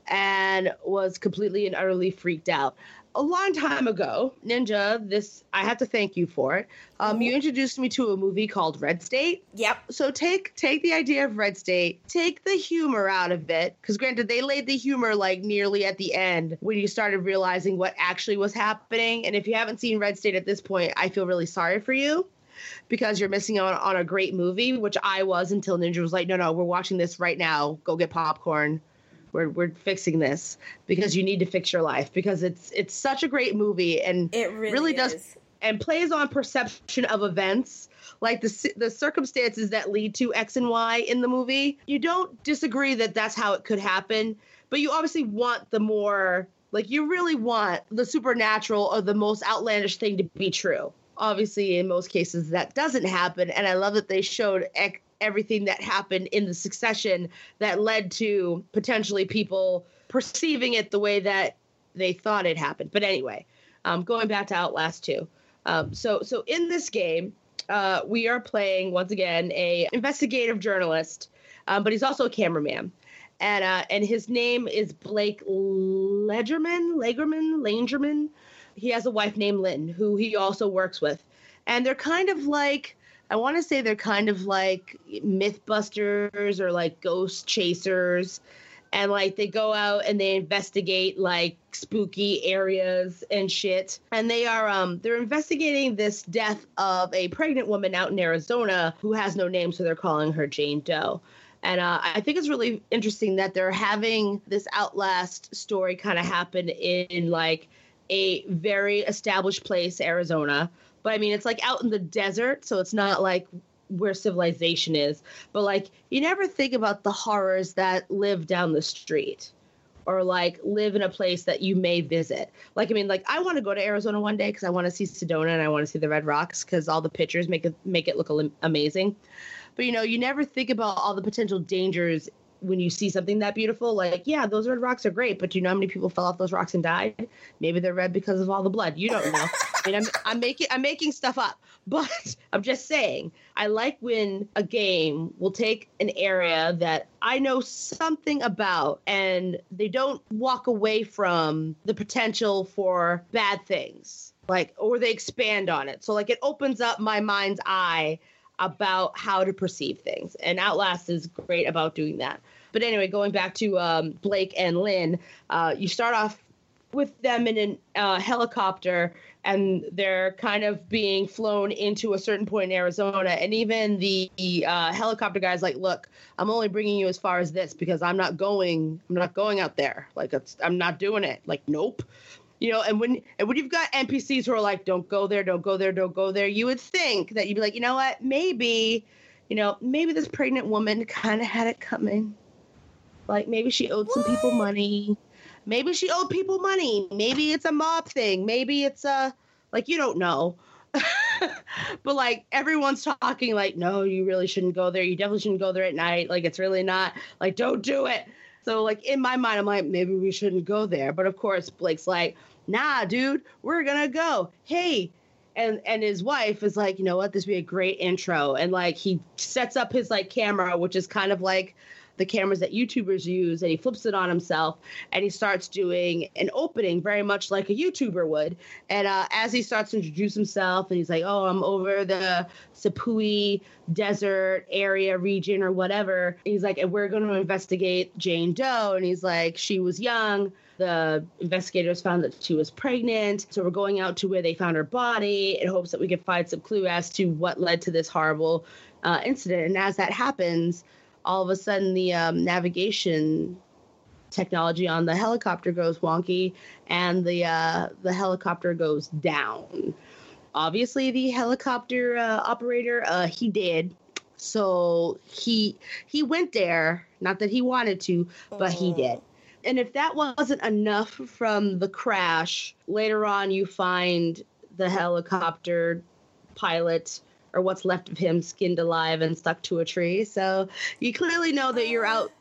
Speaker 3: and was completely and utterly freaked out. A long time ago, Ninja, this I have to thank you for it. Um, you introduced me to a movie called Red State.
Speaker 1: Yep.
Speaker 3: So take take the idea of Red State, take the humor out of it, because granted, they laid the humor like nearly at the end when you started realizing what actually was happening. And if you haven't seen Red State at this point, I feel really sorry for you because you're missing out on a great movie, which I was until Ninja was like, no, no, we're watching this right now. Go get popcorn. We're we're fixing this because you need to fix your life because it's it's such a great movie and
Speaker 1: It really,
Speaker 3: really does
Speaker 1: is.
Speaker 3: and plays on perception of events, like the the circumstances that lead to X and Y in the movie. You don't disagree that that's how it could happen, but you obviously want the more, like you really want the supernatural or the most outlandish thing to be true. Obviously, in most cases, that doesn't happen, and I love that they showed X, everything that happened in the succession that led to potentially people perceiving it the way that they thought it happened. But anyway, um, going back to Outlast two. Um, so, so in this game, uh, we are playing once again a investigative journalist, um, but he's also a cameraman, and uh, and his name is Blake Ledgerman, Lagerman, Langerman. He has a wife named Lynn, who he also works with, and they're kind of like. I want to say they're kind of like Mythbusters or like ghost chasers. And like they go out and they investigate like spooky areas and shit. And they are um they're investigating this death of a pregnant woman out in Arizona who has no name, so they're calling her Jane Doe. And uh, I think it's really interesting that they're having this Outlast story kind of happen in, in like a very established place, Arizona. But I mean, it's like out in the desert, so it's not like where civilization is. But like, you never think about the horrors that live down the street or like live in a place that you may visit. Like, I mean, like I want to go to Arizona one day because I want to see Sedona and I want to see the Red Rocks because all the pictures make it make it look amazing. But, you know, you never think about all the potential dangers when you see something that beautiful. Like, yeah, those red rocks are great, but do you know how many people fell off those rocks and died? Maybe they're red because of all the blood. You don't know. I mean, I'm, I'm making I'm making stuff up, but I'm just saying I like when a game will take an area that I know something about and they don't walk away from the potential for bad things, like, or they expand on it. So like it opens up my mind's eye about how to perceive things. And Outlast is great about doing that. But anyway, going back to um, Blake and Lynn, uh, you start off with them in a uh, helicopter, and they're kind of being flown into a certain point in Arizona. And even the uh, helicopter guy's like, look, I'm only bringing you as far as this because I'm not going, I'm not going out there. Like, it's, I'm not doing it. Like, nope. You know, and when and when you've got N P Cs who are like, don't go there, don't go there, don't go there, you would think that you'd be like, you know what, maybe, you know, maybe this pregnant woman kind of had it coming. Like, maybe she owed some people money. Maybe she owed people money. Maybe it's a mob thing. Maybe it's a, like, you don't know. But, like, everyone's talking like, no, you really shouldn't go there. You definitely shouldn't go there at night. Like, it's really not, like, don't do it. So, like, in my mind, I'm like, maybe we shouldn't go there. But, of course, Blake's like, nah, dude, we're going to go. Hey. And and his wife is like, you know what, this would be a great intro. And, like, he sets up his, like, camera, which is kind of like the cameras that YouTubers use, and he flips it on himself, and he starts doing an opening very much like a YouTuber would. And uh, as he starts to introduce himself, and he's like, oh, I'm over the Sapui desert area region or whatever. He's like, and we're going to investigate Jane Doe. And he's like, she was young. The investigators found that she was pregnant. So we're going out to where they found her body in hopes that we could find some clue as to what led to this horrible uh, incident. And as that happens, all of a sudden the um, navigation technology on the helicopter goes wonky, and the uh, the helicopter goes down. Obviously, the helicopter uh, operator, uh, he did. So he he went there. Not that he wanted to, but he did. And if that wasn't enough from the crash, later on you find the helicopter pilot, or what's left of him, skinned alive and stuck to a tree. So you clearly know that you're out.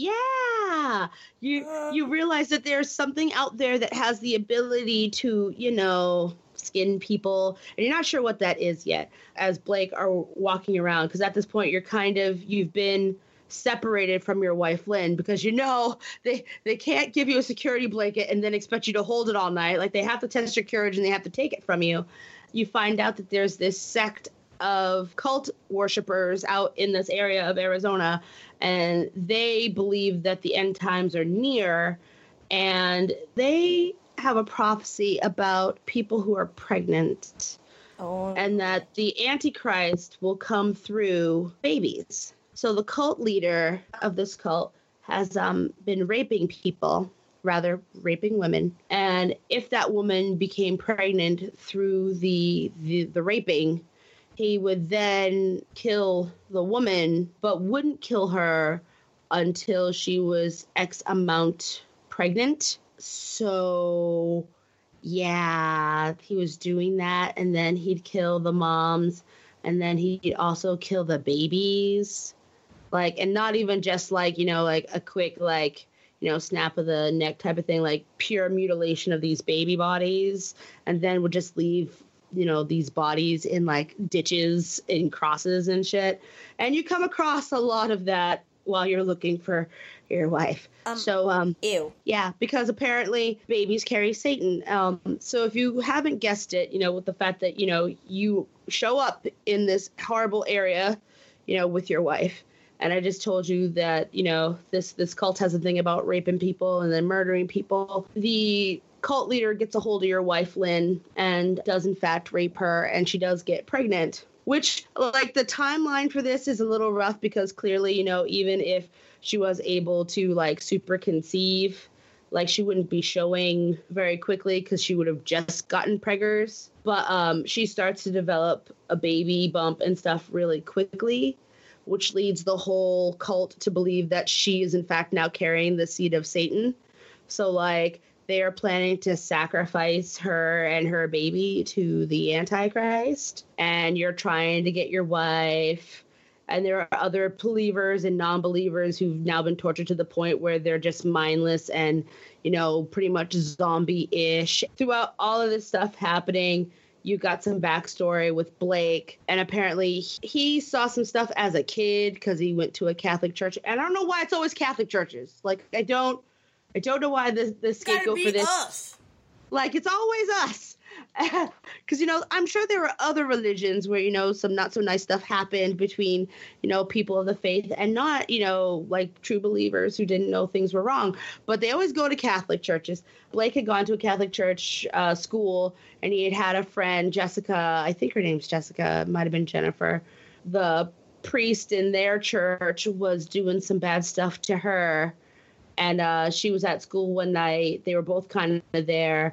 Speaker 3: Yeah, you you realize that there's something out there that has the ability to, you know, skin people, and you're not sure what that is yet. As Blake are walking around, because at this point you're kind of you've been separated from your wife Lynn, because you know they they can't give you a security blanket and then expect you to hold it all night. Like, they have to test your courage and they have to take it from you. You find out that there's this sect of cult worshipers out in this area of Arizona, and they believe that the end times are near, and they have a prophecy about people who are pregnant, oh. and that the Antichrist will come through babies. So the cult leader of this cult has um, been raping people, rather raping women. And if that woman became pregnant through the, the, the raping, he would then kill the woman, but wouldn't kill her until she was X amount pregnant. So, yeah, he was doing that. And then he'd kill the moms. And then he'd also kill the babies. Like, and not even just like, you know, like a quick, like, you know, snap of the neck type of thing, like pure mutilation of these baby bodies. And then would just leave, you know, these bodies in like ditches and crosses and shit. And you come across a lot of that while you're looking for your wife. Um, so, um,
Speaker 1: ew.
Speaker 3: Yeah, because apparently babies carry Satan. Um, so if you haven't guessed it, you know, with the fact that, you know, you show up in this horrible area, you know, with your wife. And I just told you that, you know, this, this cult has a thing about raping people and then murdering people. The cult leader gets a hold of your wife, Lynn, and does in fact rape her, and she does get pregnant. Which, like, the timeline for this is a little rough because clearly, you know, even if she was able to, like, super conceive, like, she wouldn't be showing very quickly because she would have just gotten preggers. But um, she starts to develop a baby bump and stuff really quickly, which leads the whole cult to believe that she is, in fact, now carrying the seed of Satan. So, like, they are planning to sacrifice her and her baby to the Antichrist. And you're trying to get your wife. And there are other believers and non-believers who've now been tortured to the point where they're just mindless and, you know, pretty much zombie-ish. Throughout all of this stuff happening, you got some backstory with Blake, and apparently he saw some stuff as a kid because he went to a Catholic church. And I don't know why it's always Catholic churches. Like, I don't, I don't know why the the scapegoat for this.
Speaker 1: Us.
Speaker 3: Like, it's always us. Because, you know, I'm sure there are other religions where, you know, some not so nice stuff happened between, you know, people of the faith and not, you know, like true believers who didn't know things were wrong. But they always go to Catholic churches. Blake had gone to a Catholic church uh, school, and he had had a friend, Jessica, I think her name's Jessica, it might have been Jennifer. The priest in their church was doing some bad stuff to her. And uh, she was at school one night. They were both kind of there.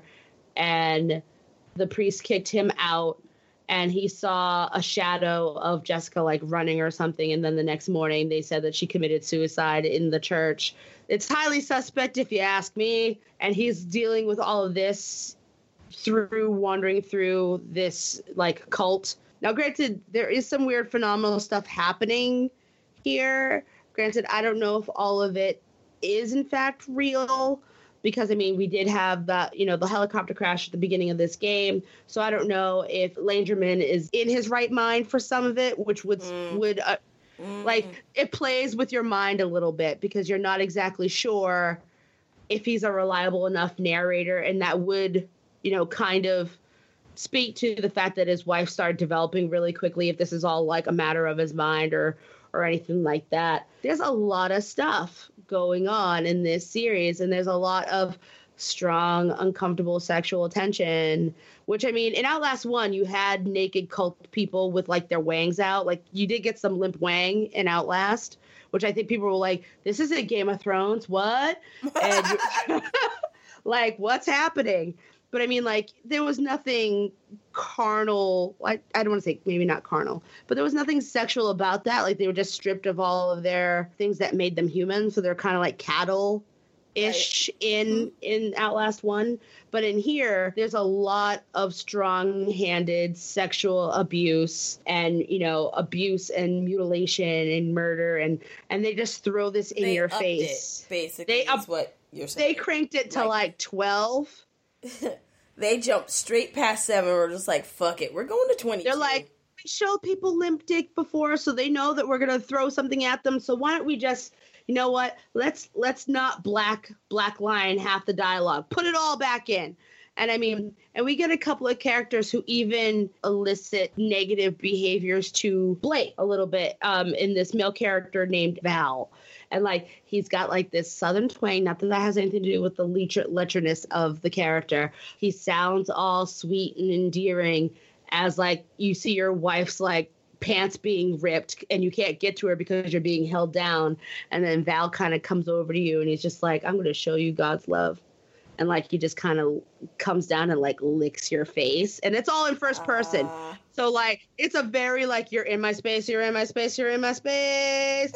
Speaker 3: And the priest kicked him out, and he saw a shadow of Jessica, like, running or something. And then the next morning they said that she committed suicide in the church. It's highly suspect if you ask me. And he's dealing with all of this through wandering through this, like, cult. Now, granted, there is some weird phenomenal stuff happening here. Granted, I don't know if all of it is in fact real, because, I mean, we did have that, you know, the helicopter crash at the beginning of this game. So I don't know if Langerman is in his right mind for some of it, which would, mm. would uh, Mm. Like, it plays with your mind a little bit because you're not exactly sure if he's a reliable enough narrator, and that would, you know, kind of speak to the fact that his wife started developing really quickly, if this is all like a matter of his mind or or anything like that. There's a lot of stuff going on in this series, and there's a lot of strong, uncomfortable sexual tension, which, I mean, in Outlast one, you had naked cult people with, like, their wangs out. Like, you did get some limp wang in Outlast, which I think people were like, this isn't Game of Thrones, what? And like, what's happening? But, I mean, like, there was nothing carnal. I, I don't want to say maybe not carnal, but there was nothing sexual about that. Like, they were just stripped of all of their things that made them human. So they're kind of like cattle ish right. in in Outlast one, but in here there's a lot of strong-handed sexual abuse and, you know, abuse and mutilation and murder, and and they just throw this in
Speaker 1: they
Speaker 3: your
Speaker 1: upped
Speaker 3: face.
Speaker 1: It, basically, they up, what you're saying.
Speaker 3: They cranked it to like, like twelve.
Speaker 1: They jumped straight past seven. We're just like, fuck it, we're going to twenty-two.
Speaker 3: They're like, we showed people limp dick before, so they know that we're gonna throw something at them. So why don't we just, you know what? Let's let's not black black line half the dialogue. Put it all back in. And I mean, and we get a couple of characters who even elicit negative behaviors to Blake a little bit. Um, in this male character named Val, and like he's got like this southern twang. Not that that has anything to do with the lecher- lecherness of the character. He sounds all sweet and endearing, as like you see your wife's like pants being ripped and you can't get to her because you're being held down, and then Val kind of comes over to you and he's just like, I'm going to show you God's love, and like he just kind of comes down and like licks your face, and it's all in first person. Uh... So like it's a very like, you're in my space, you're in my space, you're in my space.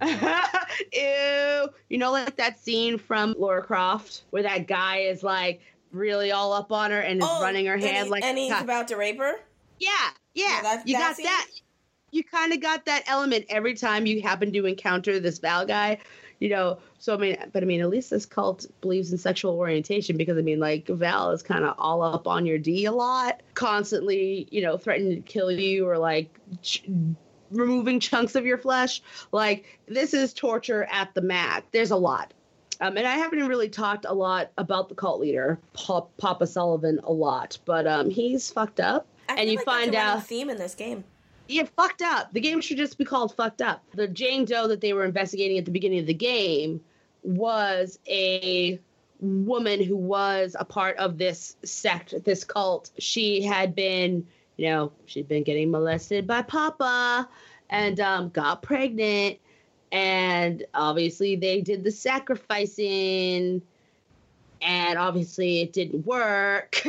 Speaker 3: Ew. You know, like that scene from Lara Croft where that guy is like really all up on her and is oh, running her hand
Speaker 1: he,
Speaker 3: like,
Speaker 1: and he's about to rape her.
Speaker 3: Yeah, yeah, yeah, that, you that got scene? that. You kind of got that element every time you happen to encounter this Val guy, you know. So I mean, but I mean, at least this cult believes in sexual orientation, because I mean, like Val is kind of all up on your D a lot, constantly, you know, threatening to kill you or like ch- removing chunks of your flesh. Like, this is torture at the max. There's a lot. Um, and I haven't really talked a lot about the cult leader, Pop- Papa Sullivan, a lot, but um, he's fucked up.
Speaker 1: I
Speaker 3: and you
Speaker 1: like
Speaker 3: find
Speaker 1: that's a
Speaker 3: out
Speaker 1: theme in this game.
Speaker 3: Yeah, fucked up. The game should just be called Fucked Up. The Jane Doe that they were investigating at the beginning of the game was a woman who was a part of this sect, this cult. She had been, you know, she'd been getting molested by Papa and um, got pregnant. And obviously they did the sacrificing, and obviously it didn't work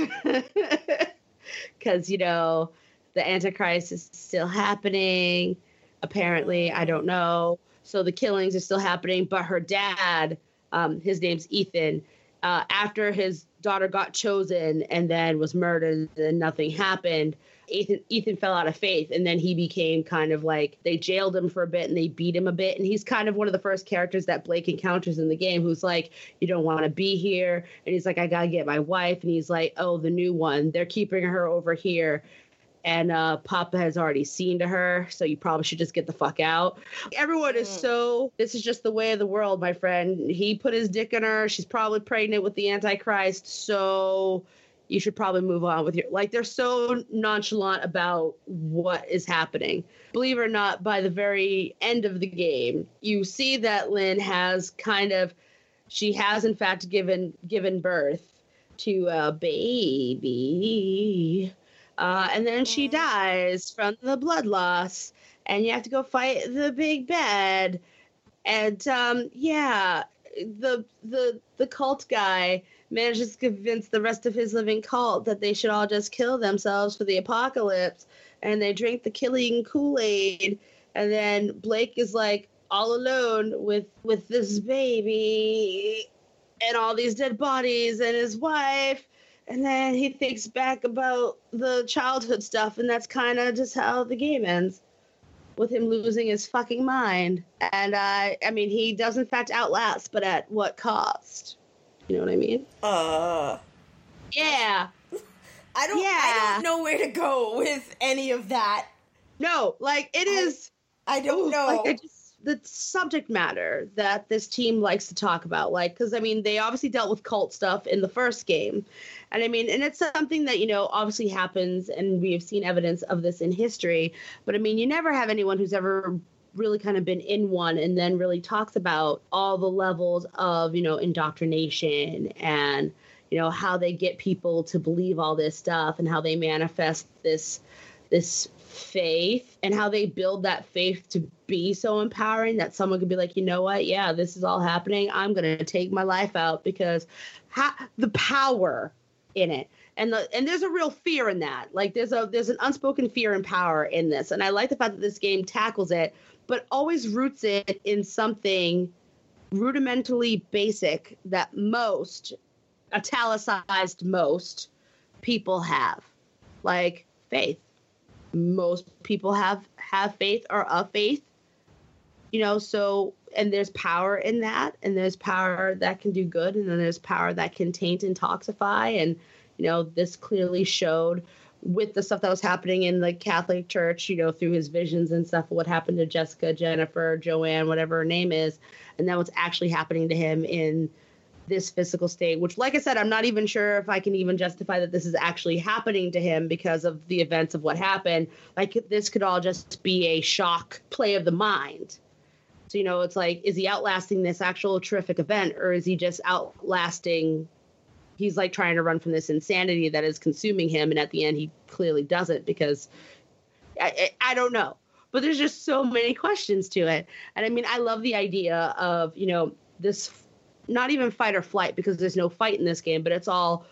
Speaker 3: because, you know, the Antichrist is still happening. Apparently, I don't know. So the killings are still happening. But her dad, um, his name's Ethan, uh, after his daughter got chosen and then was murdered and nothing happened, Ethan, Ethan fell out of faith. And then he became kind of like, they jailed him for a bit and they beat him a bit. And he's kind of one of the first characters that Blake encounters in the game who's like, you don't want to be here. And he's like, I got to get my wife. And he's like, oh, the new one. They're keeping her over here. And uh, Papa has already seen to her, so you probably should just get the fuck out. Everyone is so, this is just the way of the world, my friend. He put his dick in her. She's probably pregnant with the Antichrist, so you should probably move on with your, like, they're so nonchalant about what is happening. Believe it or not, by the very end of the game, you see that Lynn has kind of, she has in fact given given birth to a baby. Uh, and then she dies from the blood loss, and you have to go fight the big bad. And um, yeah, the the the cult guy manages to convince the rest of his living cult that they should all just kill themselves for the apocalypse, and they drink the killing Kool-Aid. And then Blake is like all alone with with this baby and all these dead bodies and his wife. And then he thinks back about the childhood stuff, and that's kind of just how the game ends, with him losing his fucking mind. And, uh, I mean, he does in fact outlast, but at what cost? You know what I mean?
Speaker 1: Uh.
Speaker 3: Yeah.
Speaker 1: I don't,
Speaker 3: yeah.
Speaker 1: I don't know where to go with any of that.
Speaker 3: No, like, it I... is,
Speaker 1: I don't know.
Speaker 3: Like, I just, the subject matter that this team likes to talk about, like, because I mean, they obviously dealt with cult stuff in the first game, and I mean, and it's something that, you know, obviously happens, and we have seen evidence of this in history. But I mean, you never have anyone who's ever really kind of been in one and then really talks about all the levels of, you know, indoctrination and, you know, how they get people to believe all this stuff and how they manifest this this faith and how they build that faith to be so empowering that someone could be like, you know what? Yeah, this is all happening. I'm going to take my life out because ha- the power in it. And the and there's a real fear in that. Like there's a there's an unspoken fear and power in this. And I like the fact that this game tackles it, but always roots it in something rudimentally basic that most, italicized most, people have. Like faith. Most people have have faith or a faith, you know, so, and there's power in that, and there's power that can do good, and then there's power that can taint and toxify. And, you know, this clearly showed with the stuff that was happening in the Catholic Church, you know, through his visions and stuff, what happened to Jessica, Jennifer, Joanne, whatever her name is, and then what's actually happening to him in this physical state, which, like I said, I'm not even sure if I can even justify that this is actually happening to him because of the events of what happened. Like, this could all just be a shock play of the mind. So, you know, it's like, is he outlasting this actual terrific event, or is he just outlasting, he's like trying to run from this insanity that is consuming him, and at the end he clearly doesn't, because I, I, I don't know. But there's just so many questions to it. And I mean, I love the idea of, you know, this not even fight or flight, because there's no fight in this game, but it's all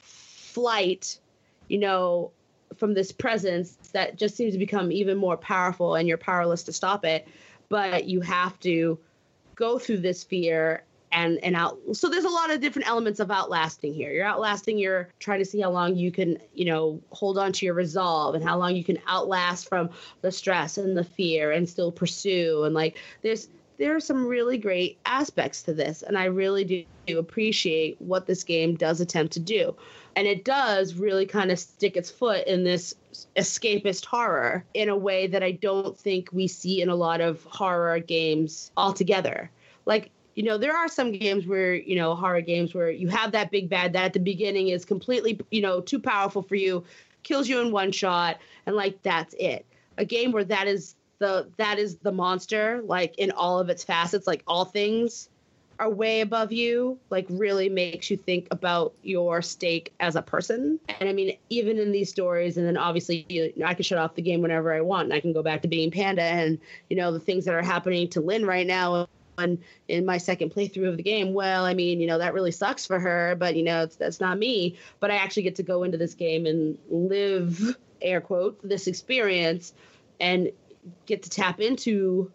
Speaker 3: flight, you know, from this presence that just seems to become even more powerful, and you're powerless to stop it. But you have to go through this fear and, and out. So there's a lot of different elements of outlasting here. You're outlasting, you're trying to see how long you can, you know, hold on to your resolve, and how long you can outlast from the stress and the fear and still pursue. And like, there's, there are some really great aspects to this, and I really do appreciate what this game does attempt to do. And it does really kind of stick its foot in this escapist horror in a way that I don't think we see in a lot of horror games altogether. Like, you know, there are some games where, you know, horror games where you have that big bad that at the beginning is completely, you know, too powerful for you, kills you in one shot, and like, that's it. A game where that is the that is the monster, like in all of its facets, like all things are way above you, like really makes you think about your stake as a person. And I mean, even in these stories, and then obviously you, I can shut off the game whenever I want, and I can go back to being Panda, and, you know, the things that are happening to Lynn right now and in my second playthrough of the game, well, I mean, you know, that really sucks for her, but, you know, it's, that's not me. But I actually get to go into this game and live, air quote, this experience, and get to tap into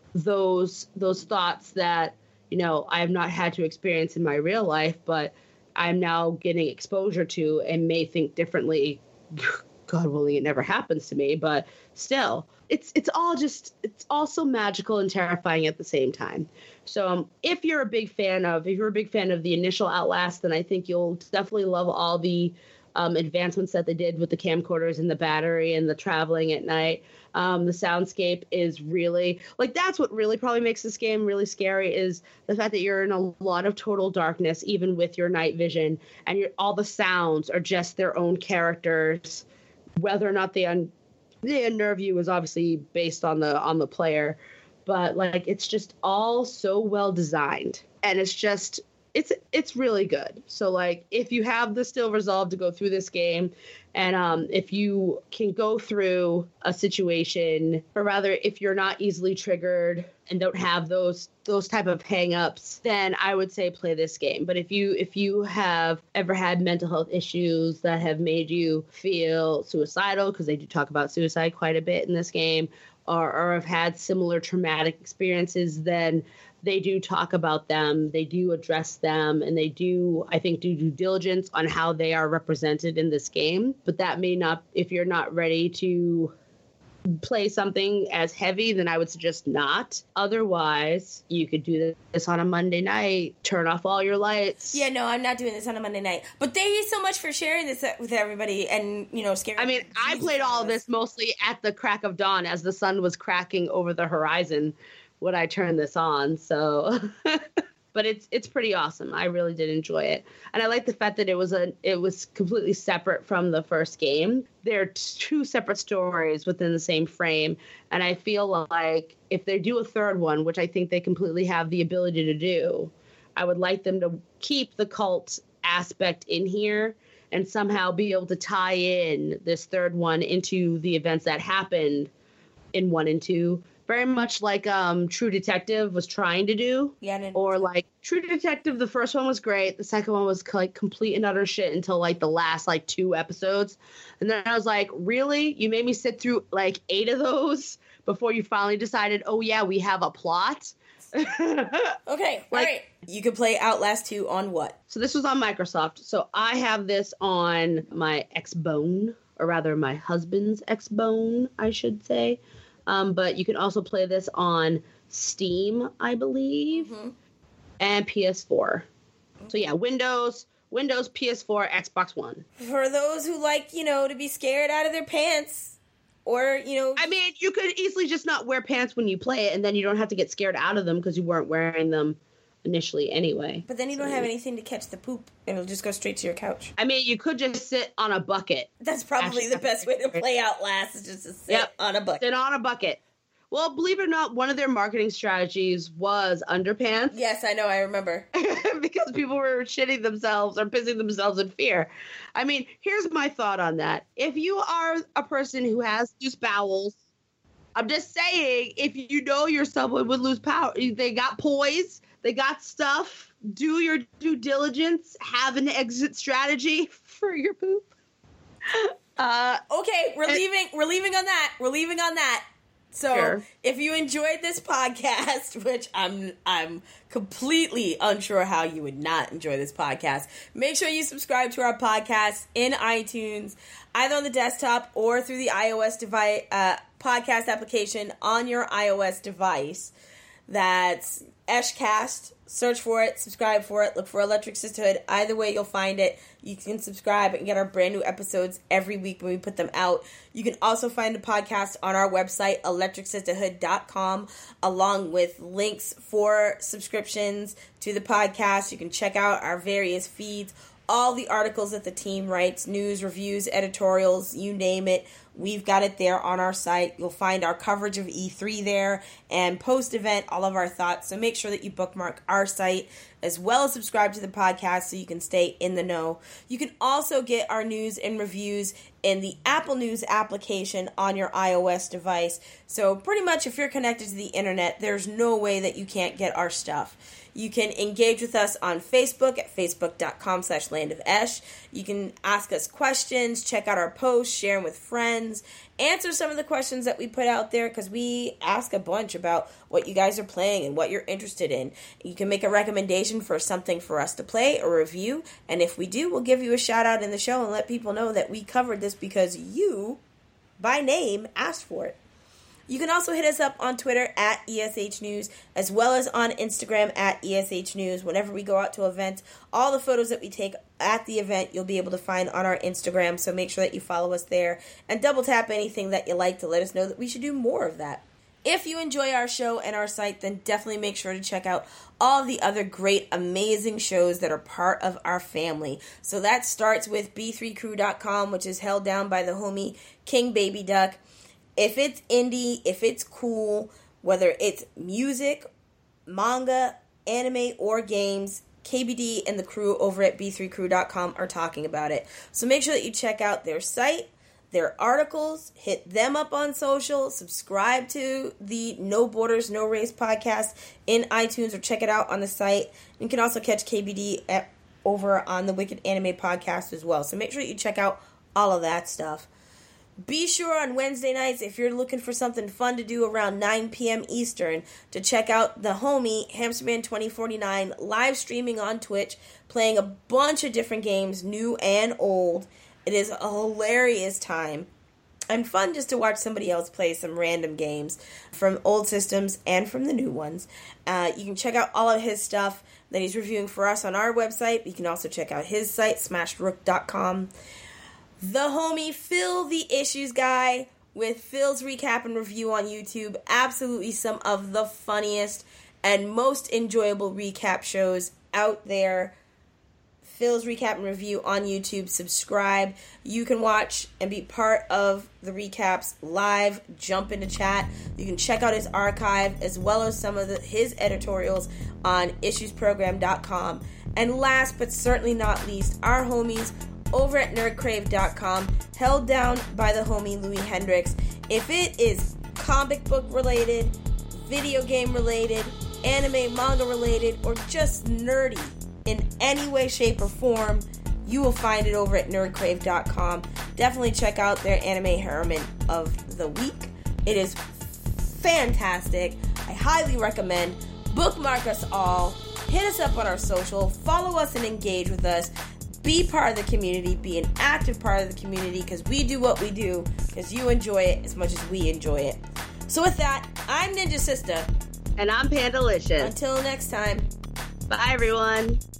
Speaker 3: those those thoughts that, you know, I have not had to experience in my real life, but I'm now getting exposure to and may think differently. God willing, it never happens to me, but still, it's it's all just, it's all so magical and terrifying at the same time. So um, if you're a big fan of, if you're a big fan of the initial Outlast, then I think you'll definitely love all the um, advancements that they did with the camcorders and the battery and the traveling at night. Um, the soundscape is really, like, that's what really probably makes this game really scary, is the fact that you're in a lot of total darkness, even with your night vision, and you're, all the sounds are just their own characters. Whether or not they un- they unnerve you is obviously based on the on the player, but like, it's just all so well designed, and it's just it's it's really good. So like, if you have the still resolve to go through this game, and um, if you can go through a situation, or rather, if you're not easily triggered and don't have those those type of hang-ups, then I would say play this game. But if you if you have ever had mental health issues that have made you feel suicidal, because they do talk about suicide quite a bit in this game, or, or have had similar traumatic experiences, then they do talk about them, they do address them, and they do, I think, do due diligence on how they are represented in this game. But that may not, if you're not ready to play something as heavy, then I would suggest not. Otherwise, you could do this on a Monday night, turn off all your lights.
Speaker 1: Yeah, no, I'm not doing this on a Monday night. But thank you so much for sharing this with everybody and, you know, scaring
Speaker 3: I mean, I played all of this mostly at the crack of dawn as the sun was cracking over the horizon when I turned this on, so... But it's it's pretty awesome. I really did enjoy it, and I like the fact that it was a it was completely separate from the first game. They're two separate stories within the same frame, and I feel like if they do a third one, which I think they completely have the ability to do, I would like them to keep the cult aspect in here and somehow be able to tie in this third one into the events that happened in one and two. Very much like um, True Detective was trying to do.
Speaker 1: Yeah,
Speaker 3: or like True Detective, the first one was great. The second one was like complete and utter shit until like the last like two episodes. And then I was like, really? You made me sit through like eight of those before you finally decided, oh yeah, we have a plot?
Speaker 1: Okay,
Speaker 3: like,
Speaker 1: all right. You could play Outlast two on what?
Speaker 3: So this was on Microsoft. So I have this on my Xbone, or rather my husband's Xbone, I should say. Um, but you can also play this on Steam, I believe, mm-hmm. and P S four. Mm-hmm. So yeah, Windows, Windows, P S four, Xbox One.
Speaker 1: For those who like, you know, to be scared out of their pants, or, you know...
Speaker 3: I mean, you could easily just not wear pants when you play it, and then you don't have to get scared out of them because you weren't wearing them initially anyway.
Speaker 1: But then you so, don't have anything to catch the poop. It'll just go straight to your couch.
Speaker 3: I mean, you could just sit on a bucket.
Speaker 1: That's probably the best way to play Outlast, is just to sit yep. on a bucket.
Speaker 3: Sit on a bucket. Well, believe it or not, one of their marketing strategies was underpants.
Speaker 1: Yes, I know, I remember.
Speaker 3: Because people were shitting themselves or pissing themselves in fear. I mean, here's my thought on that. If you are a person who has loose bowels, I'm just saying, if you know you're someone with loose power, they got poise, they got stuff, do your due diligence, have an exit strategy for your poop. Uh,
Speaker 1: okay, we're and, leaving. We're leaving on that. We're leaving on that. So, sure. If you enjoyed this podcast, which I'm, I'm completely unsure how you would not enjoy this podcast, make sure you subscribe to our podcast in iTunes, either on the desktop or through the iOS device uh, podcast application on your iOS device. That's Eshcast. Search for it, subscribe for it, look for Electric Sisterhood. Either way, you'll find it. You can subscribe and get our brand new episodes every week when we put them out. You can also find the podcast on our website, electric sisterhood dot com, along with links for subscriptions to the podcast. You can check out our various feeds, all the articles that the team writes, news, reviews, editorials, you name it. We've got it there on our site. You'll find our coverage of E three there and post-event, all of our thoughts. So make sure that you bookmark our site as well as subscribe to the podcast so you can stay in the know. You can also get our news and reviews in the Apple News application on your iOS device. So pretty much if you're connected to the internet, there's no way that you can't get our stuff. You can engage with us on Facebook at facebook.com slash land of esh. You can ask us questions, check out our posts, share them with friends, answer some of the questions that we put out there because we ask a bunch about what you guys are playing and what you're interested in. You can make a recommendation for something for us to play or review, and if we do, we'll give you a shout out in the show and let people know that we covered this because you, by name, asked for it. You can also hit us up on Twitter at E S H News, as well as on Instagram at E S H News. Whenever we go out to events, all the photos that we take at the event, you'll be able to find on our Instagram, so make sure that you follow us there. And double tap anything that you like to let us know that we should do more of that. If you enjoy our show and our site, then definitely make sure to check out all the other great, amazing shows that are part of our family. So that starts with B three crew dot com, which is held down by the homie King Baby Duck. If it's indie, if it's cool, whether it's music, manga, anime, or games, K B D and the crew over at B three crew dot com are talking about it. So make sure that you check out their site, their articles, hit them up on social, subscribe to the No Borders, No Race podcast in iTunes, or check it out on the site. You can also catch K B D at, over on the Wicked Anime podcast as well. So make sure that you check out all of that stuff. Be sure on Wednesday nights, if you're looking for something fun to do around nine p.m. Eastern, to check out the homie Hamsterman twenty forty-nine live streaming on Twitch, playing a bunch of different games, new and old. It is a hilarious time. and fun just to watch somebody else play some random games from old systems and from the new ones. Uh, you can check out all of his stuff that he's reviewing for us on our website. You can also check out his site, smashed rook dot com. The homie Phil the Issues Guy with Phil's recap and review on YouTube. Absolutely some of the funniest and most enjoyable recap shows out there. Phil's recap and review on YouTube. Subscribe. You can watch and be part of the recaps live. Jump into chat. You can check out his archive as well as some of the, his editorials on issues program dot com. And last but certainly not least, our homies over at nerd crave dot com, held down by the homie Louis Hendricks. If it is comic book related, video game related, anime, manga related, or just nerdy in any way, shape, or form, you will find it over at nerd crave dot com. Definitely check out their Anime Heroine of the Week. It is fantastic. I highly recommend. Bookmark us all. Hit us up on our social. Follow us and engage with us. Be part of the community. Be an active part of the community, because we do what we do because you enjoy it as much as we enjoy it. So with that, I'm Ninja Sister.
Speaker 3: And I'm Pandalicious.
Speaker 1: Until next time.
Speaker 3: Bye, everyone.